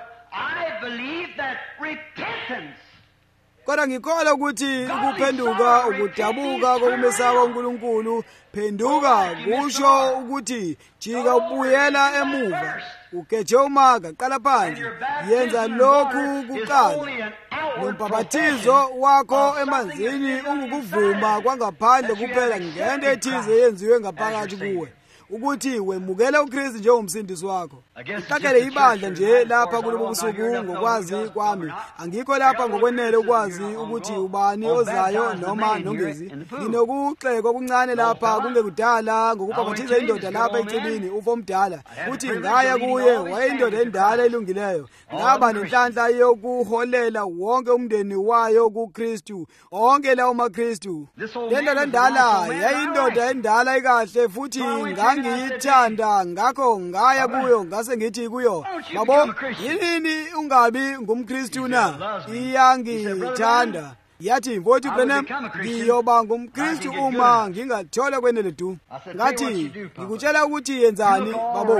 I believe that repentance, kodwa ngikholwa ukuthi ukuphenduka ukudabuka kokumesaba uNkulunkulu phenduka kusho ukuthi jika ubuyela emuva ugejoma qala phansi yenza lokhu kuqala nombhaphathizo wakho emanzini ungukuvuma kwangaphandle kuphela ngento ethize yenziwe ngaphakathi kuwe ukuthi wemukela uKristu njengomsindisi wakho. Uhlakele ibandla nje lapha kulobu busuku ngokwazi kwami. Angikho lapha ngokwenele ukwazi ukuthi ubani ozayo noma nongezi. Nginokuxeka okuncane lapha kungekudala ngokubhabathiza indoda lapha eceleni ufo omdala. Uthi ngaya kuye wayindoda endala elungileyo. Ngaba nenhlanhla yokuholela wonke umndeni wayo kuKristu. Onke lawo maKristu. Lento endala yayindoda endala ikahle futhi ngangiyithanda ngakho ngaya kuyo ngase ngithi kuyo babo yini ungabi ngumKristu na iyangithanda yathi mfowethu Branham ngiyoba ngumKristu uma ngingathola kwenele du. Ngathi ngikutshela ukuthi yenzani babo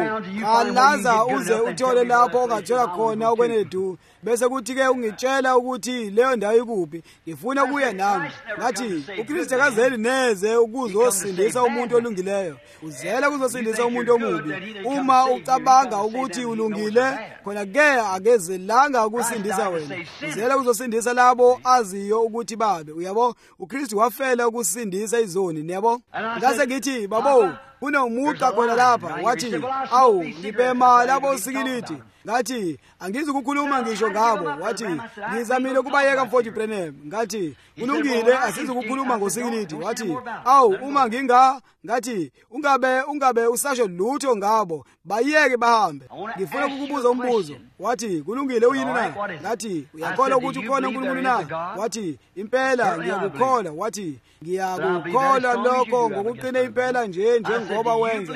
alaza uze uthole lapho ongathola khona kwenele du bese kuthi ke ungitshela ukuthi leyo ndawo ikuphi ngifuna kuya nami. Ngathi uKristu akazeli neze ukuzosindisa umuntu olungileyo uzela kuzosindisa umuntu omubi. Uma ucabanga ukuthi ulungile khona ke akezelanga ukusindisa wena uzela kuzosindisa labo aziyo ukuthi babe. Uyabo uKristu wafela ukusindisa izoni niyabo. Ngase ngithi babo kunomuqa khona lapha wathi awu ngibema labo sikilithi. Ngathi angizukukhuluma ngisho ngabo. Wathi ngizamile ukubayeka mfowethu Branham. Ngathi kulungile asizukukhuluma ngosikilithi. Wathi awu uma nginga ngathi ungabe ungabe usasho lutho ngabo bayeke bahambe. Ngifuna ukukubuza umbuzo. Wathi kulungile uyini na? Ngathi uyakholwa ukuthi ukhona uNkulunkulu na? Wathi impela ngiyakukholwa. Wathi ngiyakukholwa lokho ngokuqina impela nje njengoba wenza.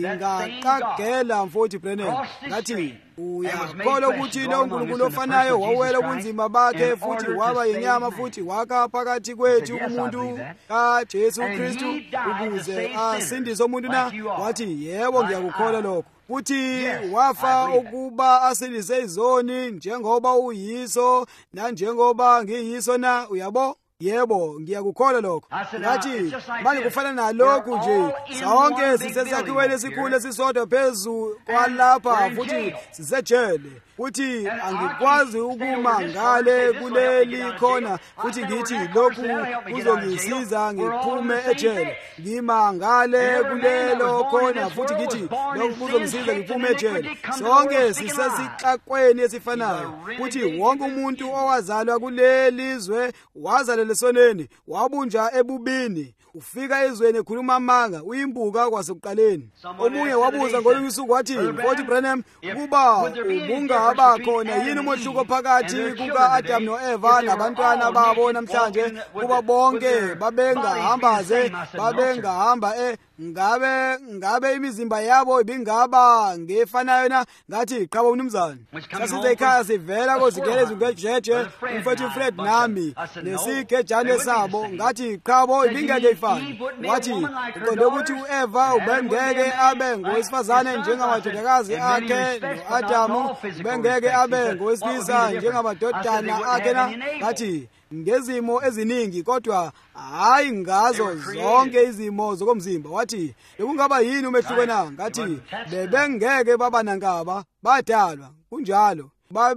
Ngingaqagela mfowethu Branham. Ngathi uyakholwa ukuthi lo uNkulunkulu ofanayo wawela ubunzima bakhe futhi waba yinyama futhi wakha phakathi kwethu umuntu kaJesu Kristu ukuze asindise umuntu na? Wathi yebo ngiyakukholwa lokho. Futhi wafa ukuba asindise izoni njengoba uyiso na njengoba ngiyiso na. Uyabo yebo ngiyakukholwa lokho. Ngathi manje kufana nalokhu nje sonke sisesakhiweni esikhulu esisodwa phezu kwalapha futhi sisejele futhi angikwazi ukuma ngale kuleli khona futhi ngithi lokhu kuzongisiza ngiphume ejele. Ngima ngale kulelo khona futhi ngithi lokhu kuzongisiza ngiphume ejele. Sonke sisesixaqweni esifanayo futhi wonke umuntu owazalwa kuleli zwe wazalwa lesoneni wabunja ebubini ufika ezweni ekhuluma amanga uyimbuka kwasekuqaleni. Omunye wabuza ngolunye usuku wathi mfowethu Branham kuba ubungaba khona yini umehluko phakathi kuka Adam noEva nabantwana babo namhlanje kuba bonke babengahambaze babengahamba e ngabe ngabe imizimba yabo ibingaba ngefanayo na? Ngathi qaba umnumzane sasize ekhaya sivela kozigele ezingejeje umfowethu Fred nami nesigejane sabo. Ngathi qabo ibingeke ifani. Wathi uqonde ukuthi uEva ubengeke abe ngowesifazane njengamadodakazi akhe noAdamu ubengeke abe ngowesilisa njengamadodana akhe na? Ngathi ngezimo eziningi kodwa hayi ngazo zonke izimo zokomzimba. Wathi bekungaba yini umehluko na? Ngathi bebengeke baba nankaba badalwa kunjalo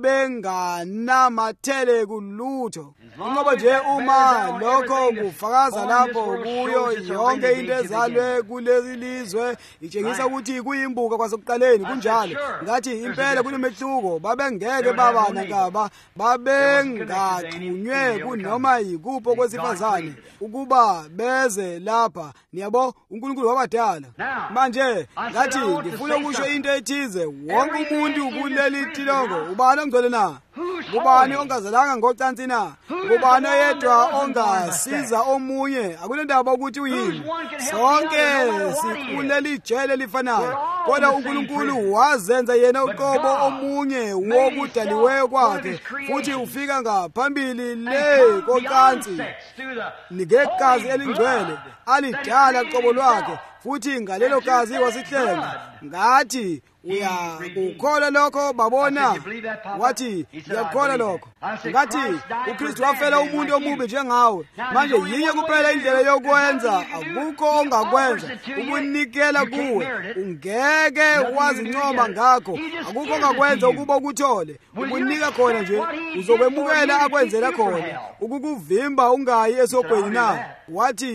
babenganamathele kulutho. Ngoba nje uma lokho kufakaza lapho kuyo yonke into ezalwe kulezi lizwe itshengisa ukuthi kuyimbuka kwasekuqaleni kunjalo. Ngathi impela kunomehluko babengeke baba nankaba babengaxhunywe kunoma yikupho kwesifazane ukuba beze lapha. Niyabo uNkulunkulu wabadala. Manje ngathi ngifuna ukusho into ethize wonke umuntu kuleli tilongo ubani ongcwele na? Kubani ongazalanga ngocansi na? Kubani oyedwa ongasiza omunye? Akunendaba ukuthi uyini. Sonke sikuleli jele lifanayo. Kodwa uNkulunkulu wazenza yena uqobo omunye wokudaliweyo kwakhe futhi ufika ngaphambili le kocansi ngegazi elingcwele alidala qobo lwakhe futhi ngalelo gazi wasihlenga. Ngathi uyakukholwa lokho babona? Wathi ngiyakholwa lokho. Ngathi uKristu wafela umuntu omubi njengawe. Manje yinye kuphela indlela yokwenza akukho ongakwenza ukunikela kuwe. Ungeke wazincoma ngakho akukho ongakwenza ukuba ukuthole ukunika khona nje uzokwemukela akwenzela khona ukukuvimba ungayi esogweni na? Wathi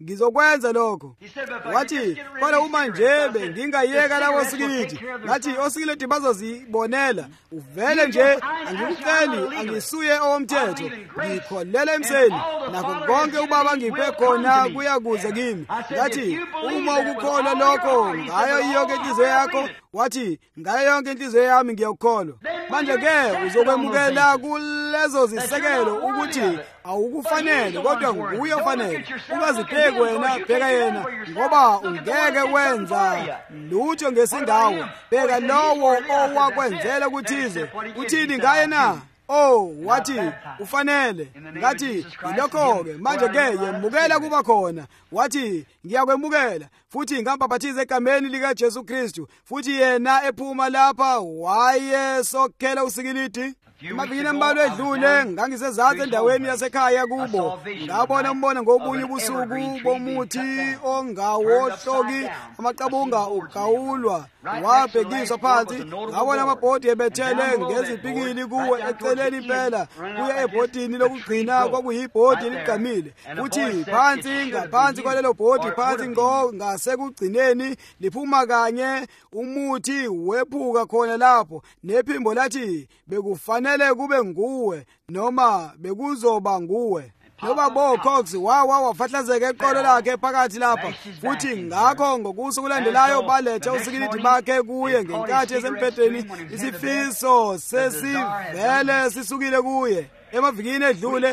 ngizokwenza lokho. Wathi kodwa uma nje bengingayeka labo osikilidi, ngathi osikilidi bazozibonela. Uvele nje angikuceli angisuye owomthetho, ngikholela emseni nakho konke ubaba angiphe khona kuyakuza kimi. Ngathi uma ukukholwa lokho ngayo yonke inhliziyo yakho, wathi ngayo yonke inhliziyo yami ngiyakholwa, manje ke uzokwemukela kulezo zisekelo ukuthi awukufanele kodwa nguye ofanele. Ungazibheki wena, bheka yena, ngoba ungeke wenza lutho ngesindawo. Bheka lowo owakwenzela ukuthize, uthini ngaye na? Oh, wathi ufanele. Ngathi yilokho-ke manje ke yemukela kuba khona. Wathi ngiyakwemukela futhi ngambaphathiza egameni lika Jesu Kristu, futhi yena ephuma lapha wayesokhela usikilidi. Emavikini ambalwa edlule ngangisezansi endaweni yasekhaya kubo, ngabona umbona ngobunye ubusuku bomuthi ongawohloki, amaqabunga ugawulwa wabhekiswa phansi. Ngabona amabhodi ebethele ngezipikili kuwe eceleni impela, kuye ebhodini lokugcina kwakuyibhodi eligamile, futhi phansi ngaphansi kwalelo bhodi, phansi ngo ngasekugcineni liphuma kanye umuthi wephuka khona lapho, nephimbo lathi bekufanele kube nguwe noma bekuzoba nguwe. Noba Bo Cox wawa wafahlazeka eqolo lakhe phakathi lapha, futhi ngakho ngokusuku kulandelayo baletha usikilidi bakhe kuye ngenkathi esempedeni. Isifiso sesivele sisukile kuye. Emavikini edlule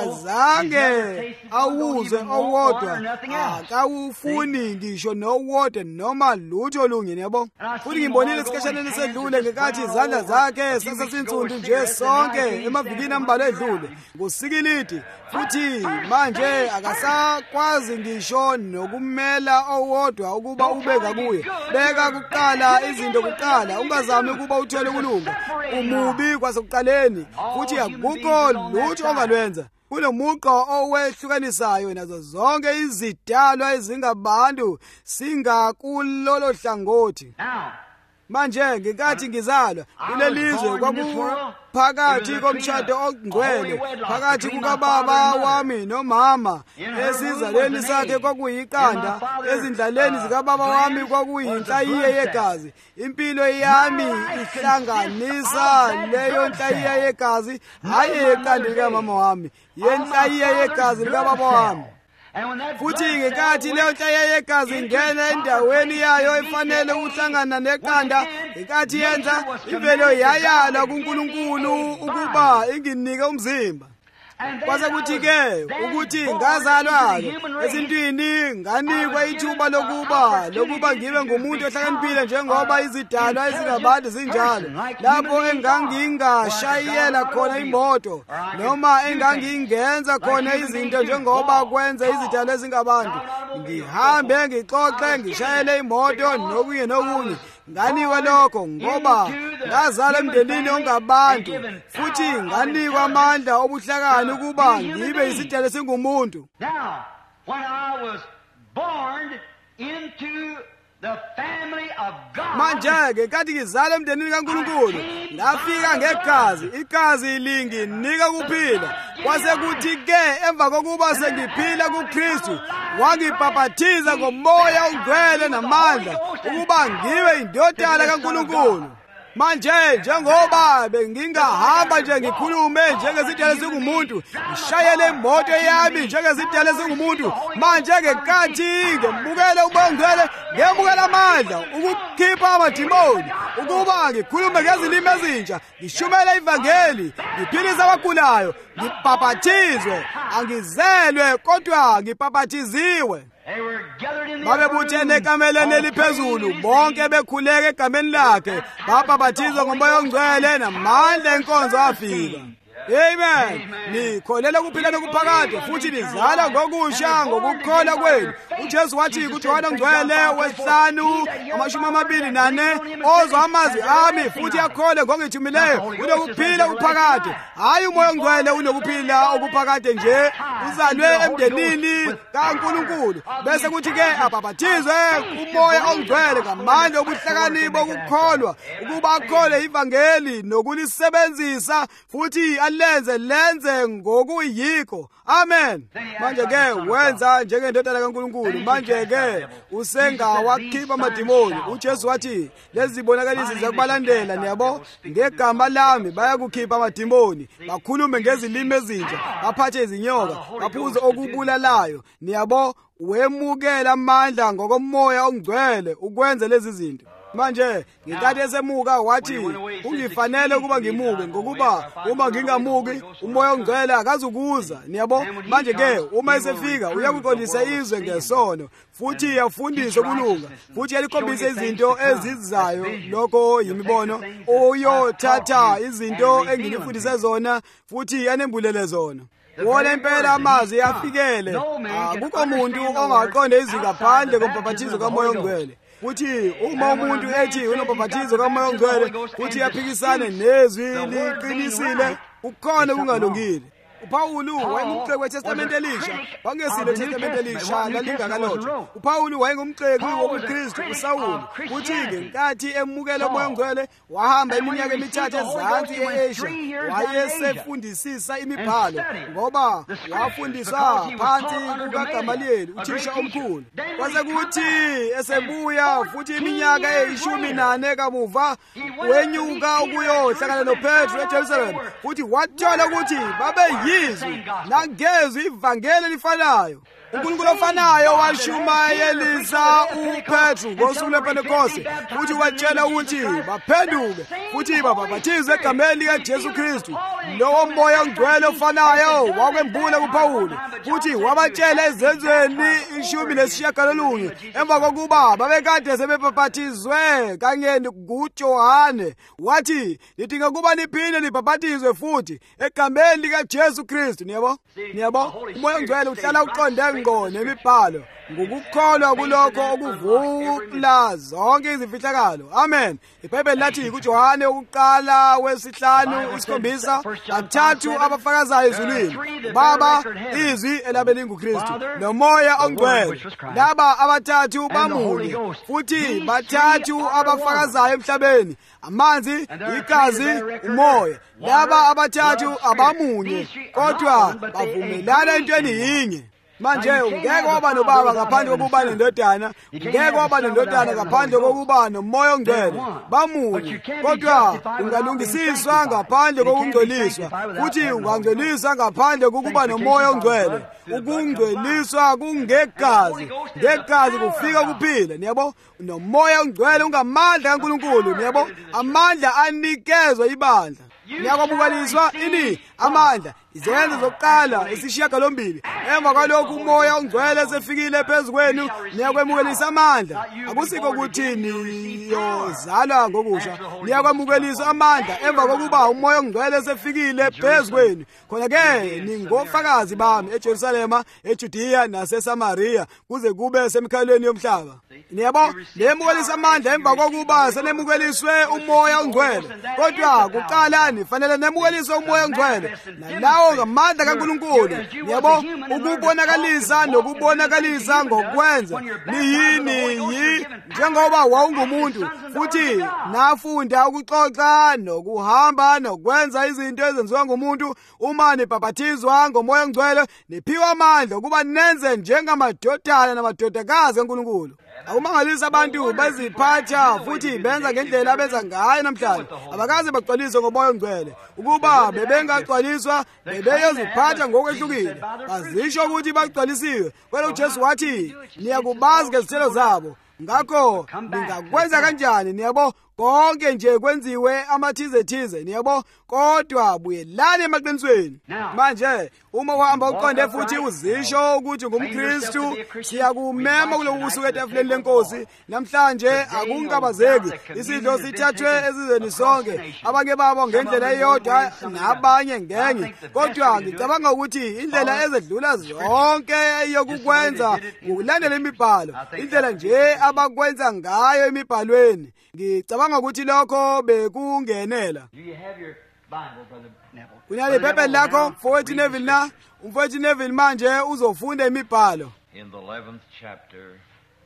akazange awuzwe owodwa, akawufuni ngisho nowodwa noma lutho olungile, yabo. Futhi ngimbonile isikhatshana esedlule ngenkathi izandla zakhe sesesinsundu nje sonke emavikini ambalwa edlule ngusikilidi, futhi manje akasakwazi ngisho nokumela owodwa ukuba ubeka kuye. Beka kuqala izinto kuqala, ungazami ukuba uthwele ukulunga umubi kwasekuqaleni, futhi akukho lutho ongalwenza. Kulo muqa owehlukanisayo nazo zonke izidalwa ezingabantu singakulolo hlangothi. Manje ngenkathi ngizalwa kulelizwe kwakuphakathi komshado ongcwele phakathi kukababa wami nomama. Esizalweni sakhe kwakuyiqanda, ezindlaleni zikababa wami kwakuyinhlayiya yegazi. Impilo yami ihlanganisa leyo nhlayiya yegazi, hayi eqanda likamama wami, yenhlayiya yegazi likababa wami. Futhi ngenkathi leyo nhlayiya yegazi ingena endaweni yayo efanele ukuhlangana neqanda, ngenkathi yenza ivelo yayala kuNkulunkulu ukuba inginike umzimba. Kwase kuthi-ke ukuthi ngazalwa-ke ezintwini nganikwa ithuba lokuba lokuba ngibe ngumuntu ohlakaniphile njengoba izidalwa ezingabantu zinjalo. Lapho engangingashayela khona imoto noma engangingenza khona izinto njengoba kwenza izidalwa ezingabantu, ngihambe ngixoxe ngishayele imoto nokunye nokunye. Nganikwa lokho ngoba ngazalwa emndenini ongabantu, futhi nganikwa amandla obuhlakani ukuba ngibe isidalwa esingumuntu. Now, when I was born into the family of God, manje-ke kathi ngizalwa emndenini kaNkulunkulu ngafika ngegazi, igazi linginika kuphila. Kwase kuthi-ke emva kokuba sengiphila kuKristu wangibhaphathiza ngomoya ongcwele namandla ukuba ngibe indodana kaNkulunkulu. Manje njengoba bengingahamba nje ngikhulume njengesidalwa esingumuntu, ngishayele imoto yami njengesidalwa esingumuntu, manje ngenkathi ngembukele ubongcwele ngembukela amandla ukukhipha amadimoni, ukuba ngikhulume ngezilimi ezintsha, ngishumele ivangeli, ngiphilise abagulayo, ngibhaphathizwe, angizelwe kodwa ngibhaphathiziwe. Babebuthene ekameleni eliphezulu, bonke bekhuleka egameni lakhe, babhaphathizwa ngomoya ongcwele namandla enkonzo afika. Amen. Nikholela kuphilana okuphakade futhi nizala ngokusha ngokukholwa kwenu. uJesu wathi kuJohane Ngcwele wesihlanu amashumi amabili nane, ozwa amazwi ami futhi akhole ngongithumileyo unokuphila okuphakade. Hayi umoya ongcwele unokuphila okuphakade nje, uzalwe emndenini kaNkulunkulu. Bese kuthi-ke abhaphathizwe umoya ongcwele ngamandla obuhlakani bokukholwa, ukuba akhole ivangeli nokulisebenzisa futhi ulenze lenze ngokuyikho. Amen. Manje ke wenza njengendodana kaNkulunkulu. Manje ke usengawakhipha amadimoni. uJesu wathi lezi zibonakalisi zakubalandela niyabo ngegama lami bayakukhipha amadimoni, bakhulume ngezilimi ezintsha, baphathe izinyoka, baphuze okubulalayo. Niyabo wemukela amandla ngokomoya ongcwele ukwenza lezi zinto. Manje ngenkathi esemuka wathi kungifanele ukuba ngimuke ngokuba uma ngingamuki umoya ongcwele akazukuza. Niyabo manje ke uma esefika uyakuqondisa izwe ngesono futhi yafundisa ukulunga futhi yalikhombisa izinto ezizayo. Lokho yimibono uyothatha izinto engilifundise zona futhi yanembulele zona. Wona impela amazwi afikele. Akukho umuntu ongaqonda izwi ngaphandle kombhaphathizo kamoya ongcwele. Futhi uma umuntu ethi unobhaphathizo kamoya ongcwele futhi yaphikisane nezwi liqinisile, ukhona kungalungile. uPawulu wayengumceki weTestament Elisha, wangesilo iTestament Elisha lalingakalothwa. uPawulu wayengumceki wobuKristu uSawuli, futhi ngenkathi emukela umoya ongcwele wahamba iminyaka emithathu ezansi eAsia, wayesefundisisa imibhalo ngoba wafundiswa phansi kukaGamaliyeli uthisha omkhulu. Kwase kuthi esebuya futhi iminyaka eyishumi nane kamuva wenyuka ukuyohlangana noPetru eJerusalem, futhi wathola ukuthi babe yizwi nangezwi ivangeli elifanayo. uNkulunkulu ofanayo washumayelisa uPetru ngosuku lwePentekoste futhi watshela ukuthi baphenduke futhi babhaphathizwe egameni likaJesu Kristu. Lowo moya ongcwele ofanayo wakwembula kuPawulu futhi wabatshela ezenzweni ishumi nesishiyagalolunye emva kokuba babekade sebebhaphathizwe kanye nguJohane. Wathi lidinga ukuba niphinde nibhaphathizwe futhi egameni likaJesu Kristu. Niyabo niyabo umoya ongcwele uhlala uqonde ngqo nemibhalo ngokukholwa kulokho okuvula zonke izifihlakalo. Amen. iBhayibheli lathi kuJohane ukuqala wesihlanu isikhombisa, bathathu abafakazayo ezulwini, Baba, izwi elabe linguKristu nomoya ongcwele. Laba abathathu bamunye futhi bathathu abafakazayo emhlabeni, amanzi, igazi, umoya. Laba abathathu abamunye kodwa bavumelana entweni yinye. Manje ungeke waba nobaba ngaphandle kokuba nendodana, ungeke waba nendodana ngaphandle kokuba nomoya ongcwele. Bamunye kodwa ungalungisiswa ngaphandle kokungcweliswa, futhi ungangcweliswa ngaphandle kokuba nomoya ongcwele. Ukungcweliswa kungegazi, ngegazi kufika kuphila. Niyabo nomoya ongcwele ungamandla kaNkulunkulu. Niyabo amandla anikezwa ibandla. Niyakwamukeliswa ini amandla izenzo zokuqala isishiyagalombili. Emva kwalokhu umoya ongcwele sefikile phezu kwenu, niyakwemukelisa amandla. Akusiko ukuthi niyozalwa ngokusha, niyakwemukelisa amandla emva kokuba umoya ongcwele sefikile phezu kwenu. Khona ke ningofakazi bami eJerusalema, eJudiya naseSamariya kuze kube semikhalweni yomhlaba. Niyabo niyemukelisa amandla emva kokuba senemukeliswe umoya ongcwele. Kodwa kuqala nifanele nemukeliswe umoya ongcwele nalawo ngamandla kaNkulunkulu. Yebo ukubonakalisa nokubonakalisa ngokwenza niyini yi njengoba wawungumuntu futhi nafunda ukuxoxa nokuhamba nokwenza izinto ezenziwa ngumuntu. Uma nibhaphathizwa ngomoya ongcwele niphiwa amandla ukuba nenze njengamadodana namadodakazi kaNkulunkulu. Akumangalisa abantu baziphatha futhi benza ngendlela abenza ngayo namhlanje, abakaze bagcwaliswe ngomoya ongcwele. Ukuba bebengagcwaliswa bebeyoziphatha ngokwehlukile, bazisho ukuthi bagcwalisiwe. Kodwa uJesu wathi niyakubazi ngezithelo zabo. Ngakho ningakwenza kanjani? Niyabo konke nje kwenziwe amathize thize. Niyabo kodwa buyelani emaqinisweni. Manje uma uhamba uqonde futhi uzisho ukuthi ngumKristu, siyakumema kulo kusuka etafuleni lenkosi. Namhlanje akungabazeki, isidlo sithathwe ezizweni sonke, abanye babo ngendlela eyodwa nabanye ngenye. Kodwa ngicabanga ukuthi indlela ezedlula zonke yokukwenza ukulandela imibhalo, indlela nje abakwenza ngayo emibhalweni. Ngicabanga ukuthi lokho bekungenela. Unyale iBhayibheli lakho mfowethu Neville na umfowethu Neville manje uzofunda imibhalo. In the eleventh chapter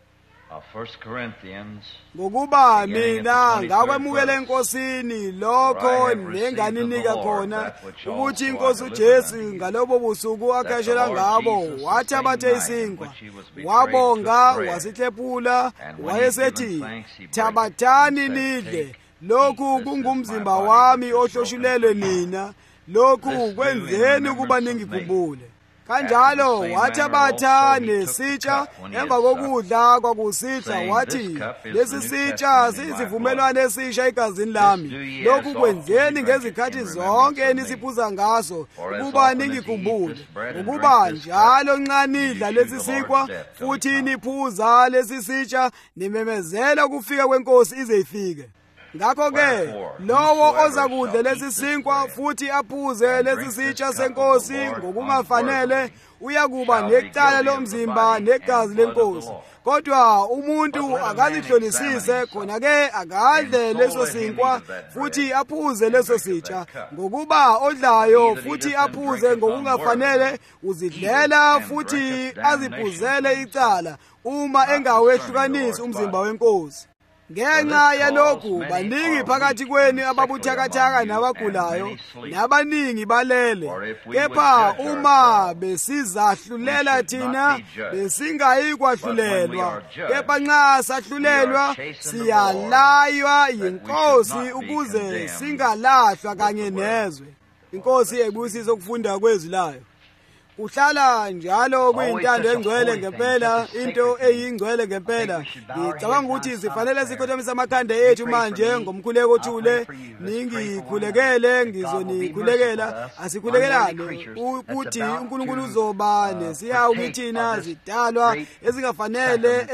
ngokuba mina ngakwemukela enkosini lokho nenganinika khona ukuthi inkosi uJesu ngalobo busuku akhashela ngabo wathi abathe isinkwa wabonga wasihlephula wayesethi thabathani nidle lokhu kungumzimba wami ohloshulelwe nina lokhu kwenzeni ukuba ningikhumbule kanjalo wathi abatha nesitsha emva kokudla kwakusihla wathi lesi sitsha sizivumelwano esisha egazini lami lokhu kwenzeni ngezikhathi zonke enisiphuza ngaso ukuba ningikhumbule ukuba njalo nxa nidla lesi sinkwa futhi niphuza lesi sitsha nimemezela ukufika kwenkosi ize ifike ngakho-ke lowo ozakudla lesi sinkwa futhi aphuze lesi sitsha senkosi ngokungafanele uyakuba necala lomzimba negazi lenkosi kodwa umuntu akazihlolisise khona-ke akadle leso sinkwa futhi aphuze leso sitsha ngokuba odlayo futhi aphuze ngokungafanele uzidlela futhi aziphuzele icala uma engawehlukanisi umzimba wenkosi ngenxa yalokhu baningi phakathi kwenu ababuthakathaka nabagulayo nabaningi balele kepha uma besizahlulela thina besingayi kwahlulelwa kepha nxa sahlulelwa siyalaywa yinkosi ukuze singalahlwa kanye nezwe inkosi ebusisa ukufunda kwezwi layo kuhlala njalo kuyintando engcwele ngempela into eyingcwele ngempela ngicabanga ukuthi zifanele sikhothamisa amakhanda ethu manje ngomkhuleko othule ningikhulekele ngizonikhulekela asikhulekelane ukuthi uNkulunkulu uzoba nesihawu kithina zidalwa ezingafanele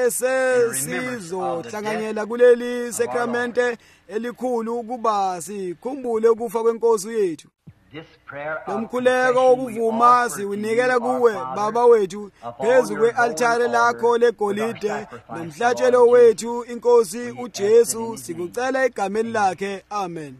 esesizohlanganyela kuleli sakramente elikhulu ukuba sikhumbule ukufa kwenkosi yethu Nomkhuleko wokuvuma siwunikela kuwe baba wethu phezu kwe-altare lakho legolide nomhlatshelo wethu inkosi uJesu sikucela egameni lakhe amen.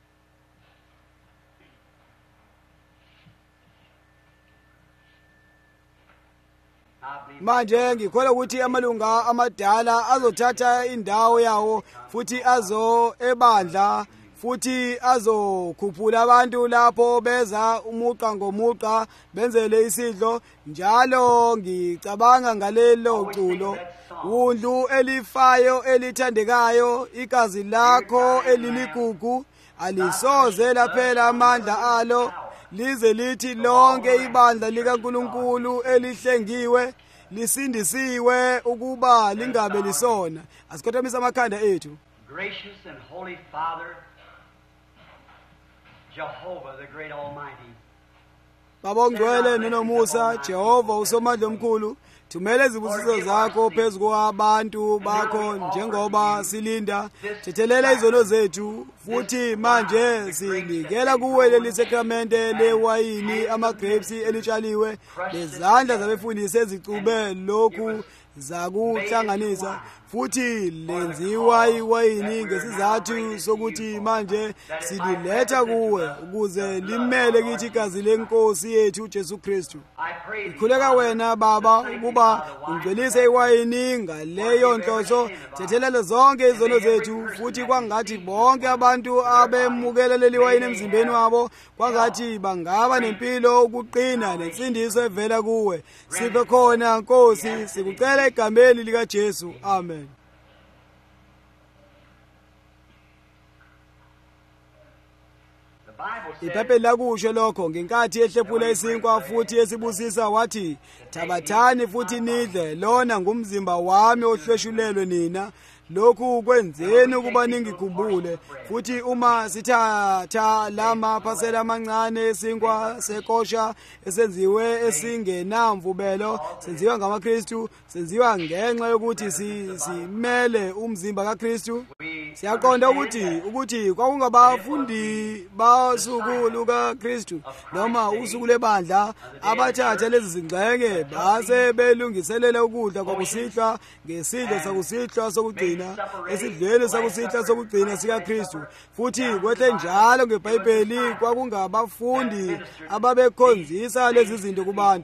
Manje ngikholwa ukuthi amalunga amadala azothatha indawo yawo futhi azo ebandla futhi azokhuphula abantu lapho beza umuqa ngomuqa benzele isidlo njalo ngicabanga ngalelo culo undlu elifayo elithandekayo igazi lakho eliligugu alisoze laphela amandla alo lize lithi lonke ibandla likaNkulunkulu elihlengiwe lisindisiwe ukuba lingabe lisona. Asikhothamisa amakhanda ethu. Gracious and holy Father, Jehovah the great almighty. Baba ongcwele nonomusa Jehova usomandla omkhulu thumela izibusiso zakho phezu kwabantu bakho njengoba silinda thethelela izono zethu futhi manje sinikela kuwe leli sakramente lewayini ama-grapes elitshaliwe lezandla zabefundisi ezicube lokhu zakuhlanganisa futhi lenziwa iwayini ngesizathu sokuthi manje sililetha kuwe ukuze limele kithi igazi lenkosi yethu uJesu Kristu. Ngikhuleka wena baba ukuba ungcwelise iwayini ngaleyo nhloso thethelele zonke izono zethu futhi kwangathi bonke abantu abemukela leli wayini emzimbeni wabo kwangathi bangaba nempilo ukuqina nensindiso evela kuwe. Siphe khona Nkosi sikucela egameni lika Jesu amen. Iphepha lakusho lokho ngenkathi ehlephula isinkwa futhi esibusisa wathi thabathani futhi nidle lona ngumzimba wami ohlweshulelwe nina lokhu kwenzeni ukuba ningikhumbule futhi uma sithatha lama phasela amancane esinkwa sekosha esenziwe esingenamvubelo senziwa ngamaKristu senziwa ngenxa yokuthi simele umzimba kaKristu. Siyaqonda ukuthi ukuthi kwakungabafundi basuku lukaKristu noma usuku lebandla abathatha lezi zingxenye base belungiselela ukudla kwakusihlwa ngesidlo sakusihlwa sokugcina esidlweni sakusihlwa sokugcina sikaKristu futhi kwehle njalo ngeBhayibheli kwakungabafundi ababekhonzisa lezi zinto kubantu.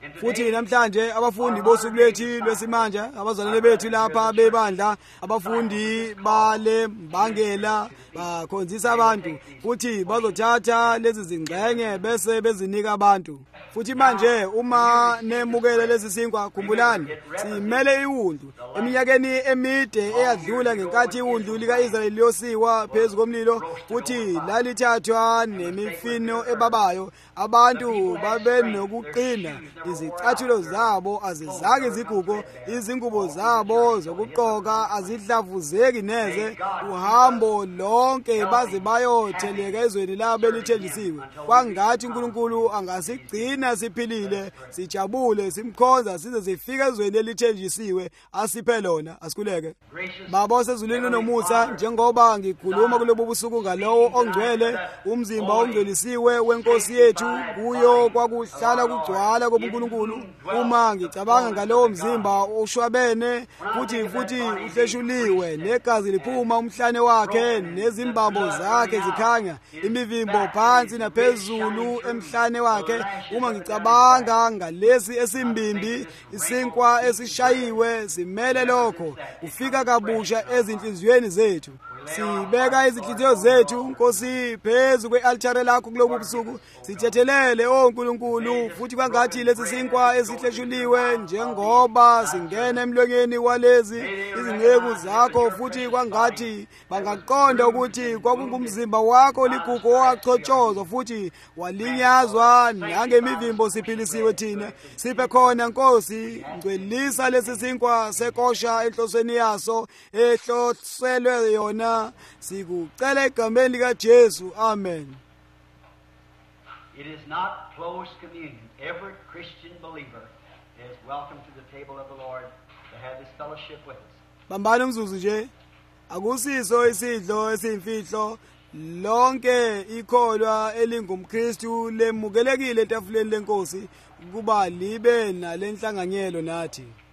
futhi namhlanje abafundi bosuku lethu lwesimanje abazalwane bethu lapha bebandla abafundi bale mbangela bakhonzisa abantu futhi bazothatha lezi zingxenye bese bezinika abantu. Futhi manje uma nemukele lezi sinkwa khumbulani simele iwundu eminyakeni emide eyadlula ngenkathi iwundu lika-Israyeli liyosiwa phezu komlilo futhi lalithathwa nemifino ebabayo. Abantu babe nokuqina, izicathulo zabo azizake zigugo, izingubo zabo zokugqoka azidlavuzeki neze, uhambo lonke baze bayotheleka ezweni labo elithenjisiwe. Kwangathi uNkulunkulu angasigcina siphilile, sijabule, simkhonza size sifike ezweni elithenjisiwe asiphe lona. Asikhuleke. Baba osezulwini nomusa, njengoba ngikhuluma kulobu busuku ngalowo ongcwele, umzimba ongcwelisiwe wenkosi yethu, kuyo kwakuhlala kugcwala kobuNkulunkulu. Uma ngicabanga ngalowo mzimba oshwabene futhi futhi uhleshuliwe, negazi liphuma umhlane wakhe, nezimbambo zakhe zikhanya, imivimbo phansi naphezulu emhlane wakhe. Uma ngicabanga ngalesi esimbimbi, isinkwa esishayiwe, simele lokho ufika kabusha ezinhliziyweni zethu. Sibeka izinhliziyo zethu Nkosi phezu kwe-altare lakho kulobu busuku, sithethelele o Nkulunkulu, futhi kwangathi lesi sinkwa esihleshuliwe njengoba singena emlonyeni walezi izinceku zakho, futhi kwangathi bangaqonda ukuthi kwakungumzimba wakho ligugu owachotshozwa futhi walinyazwa, nangemivimbo siphilisiwe thina. Siphe khona Nkosi, ngcwelisa lesi sinkwa sekosha enhlosweni yaso ehloselwe yona, sikucela egameni likaJesu. Amen. It is not closed communion. Every Christian believer is welcome to the table of the Lord to have this fellowship with us. Bambani umzuzu nje, akusiso isidlo esiyimfihlo, lonke ikholwa elingumKristu lemukelekile etafuleni leNkosi kuba libe nalenhlanganyelo nathi.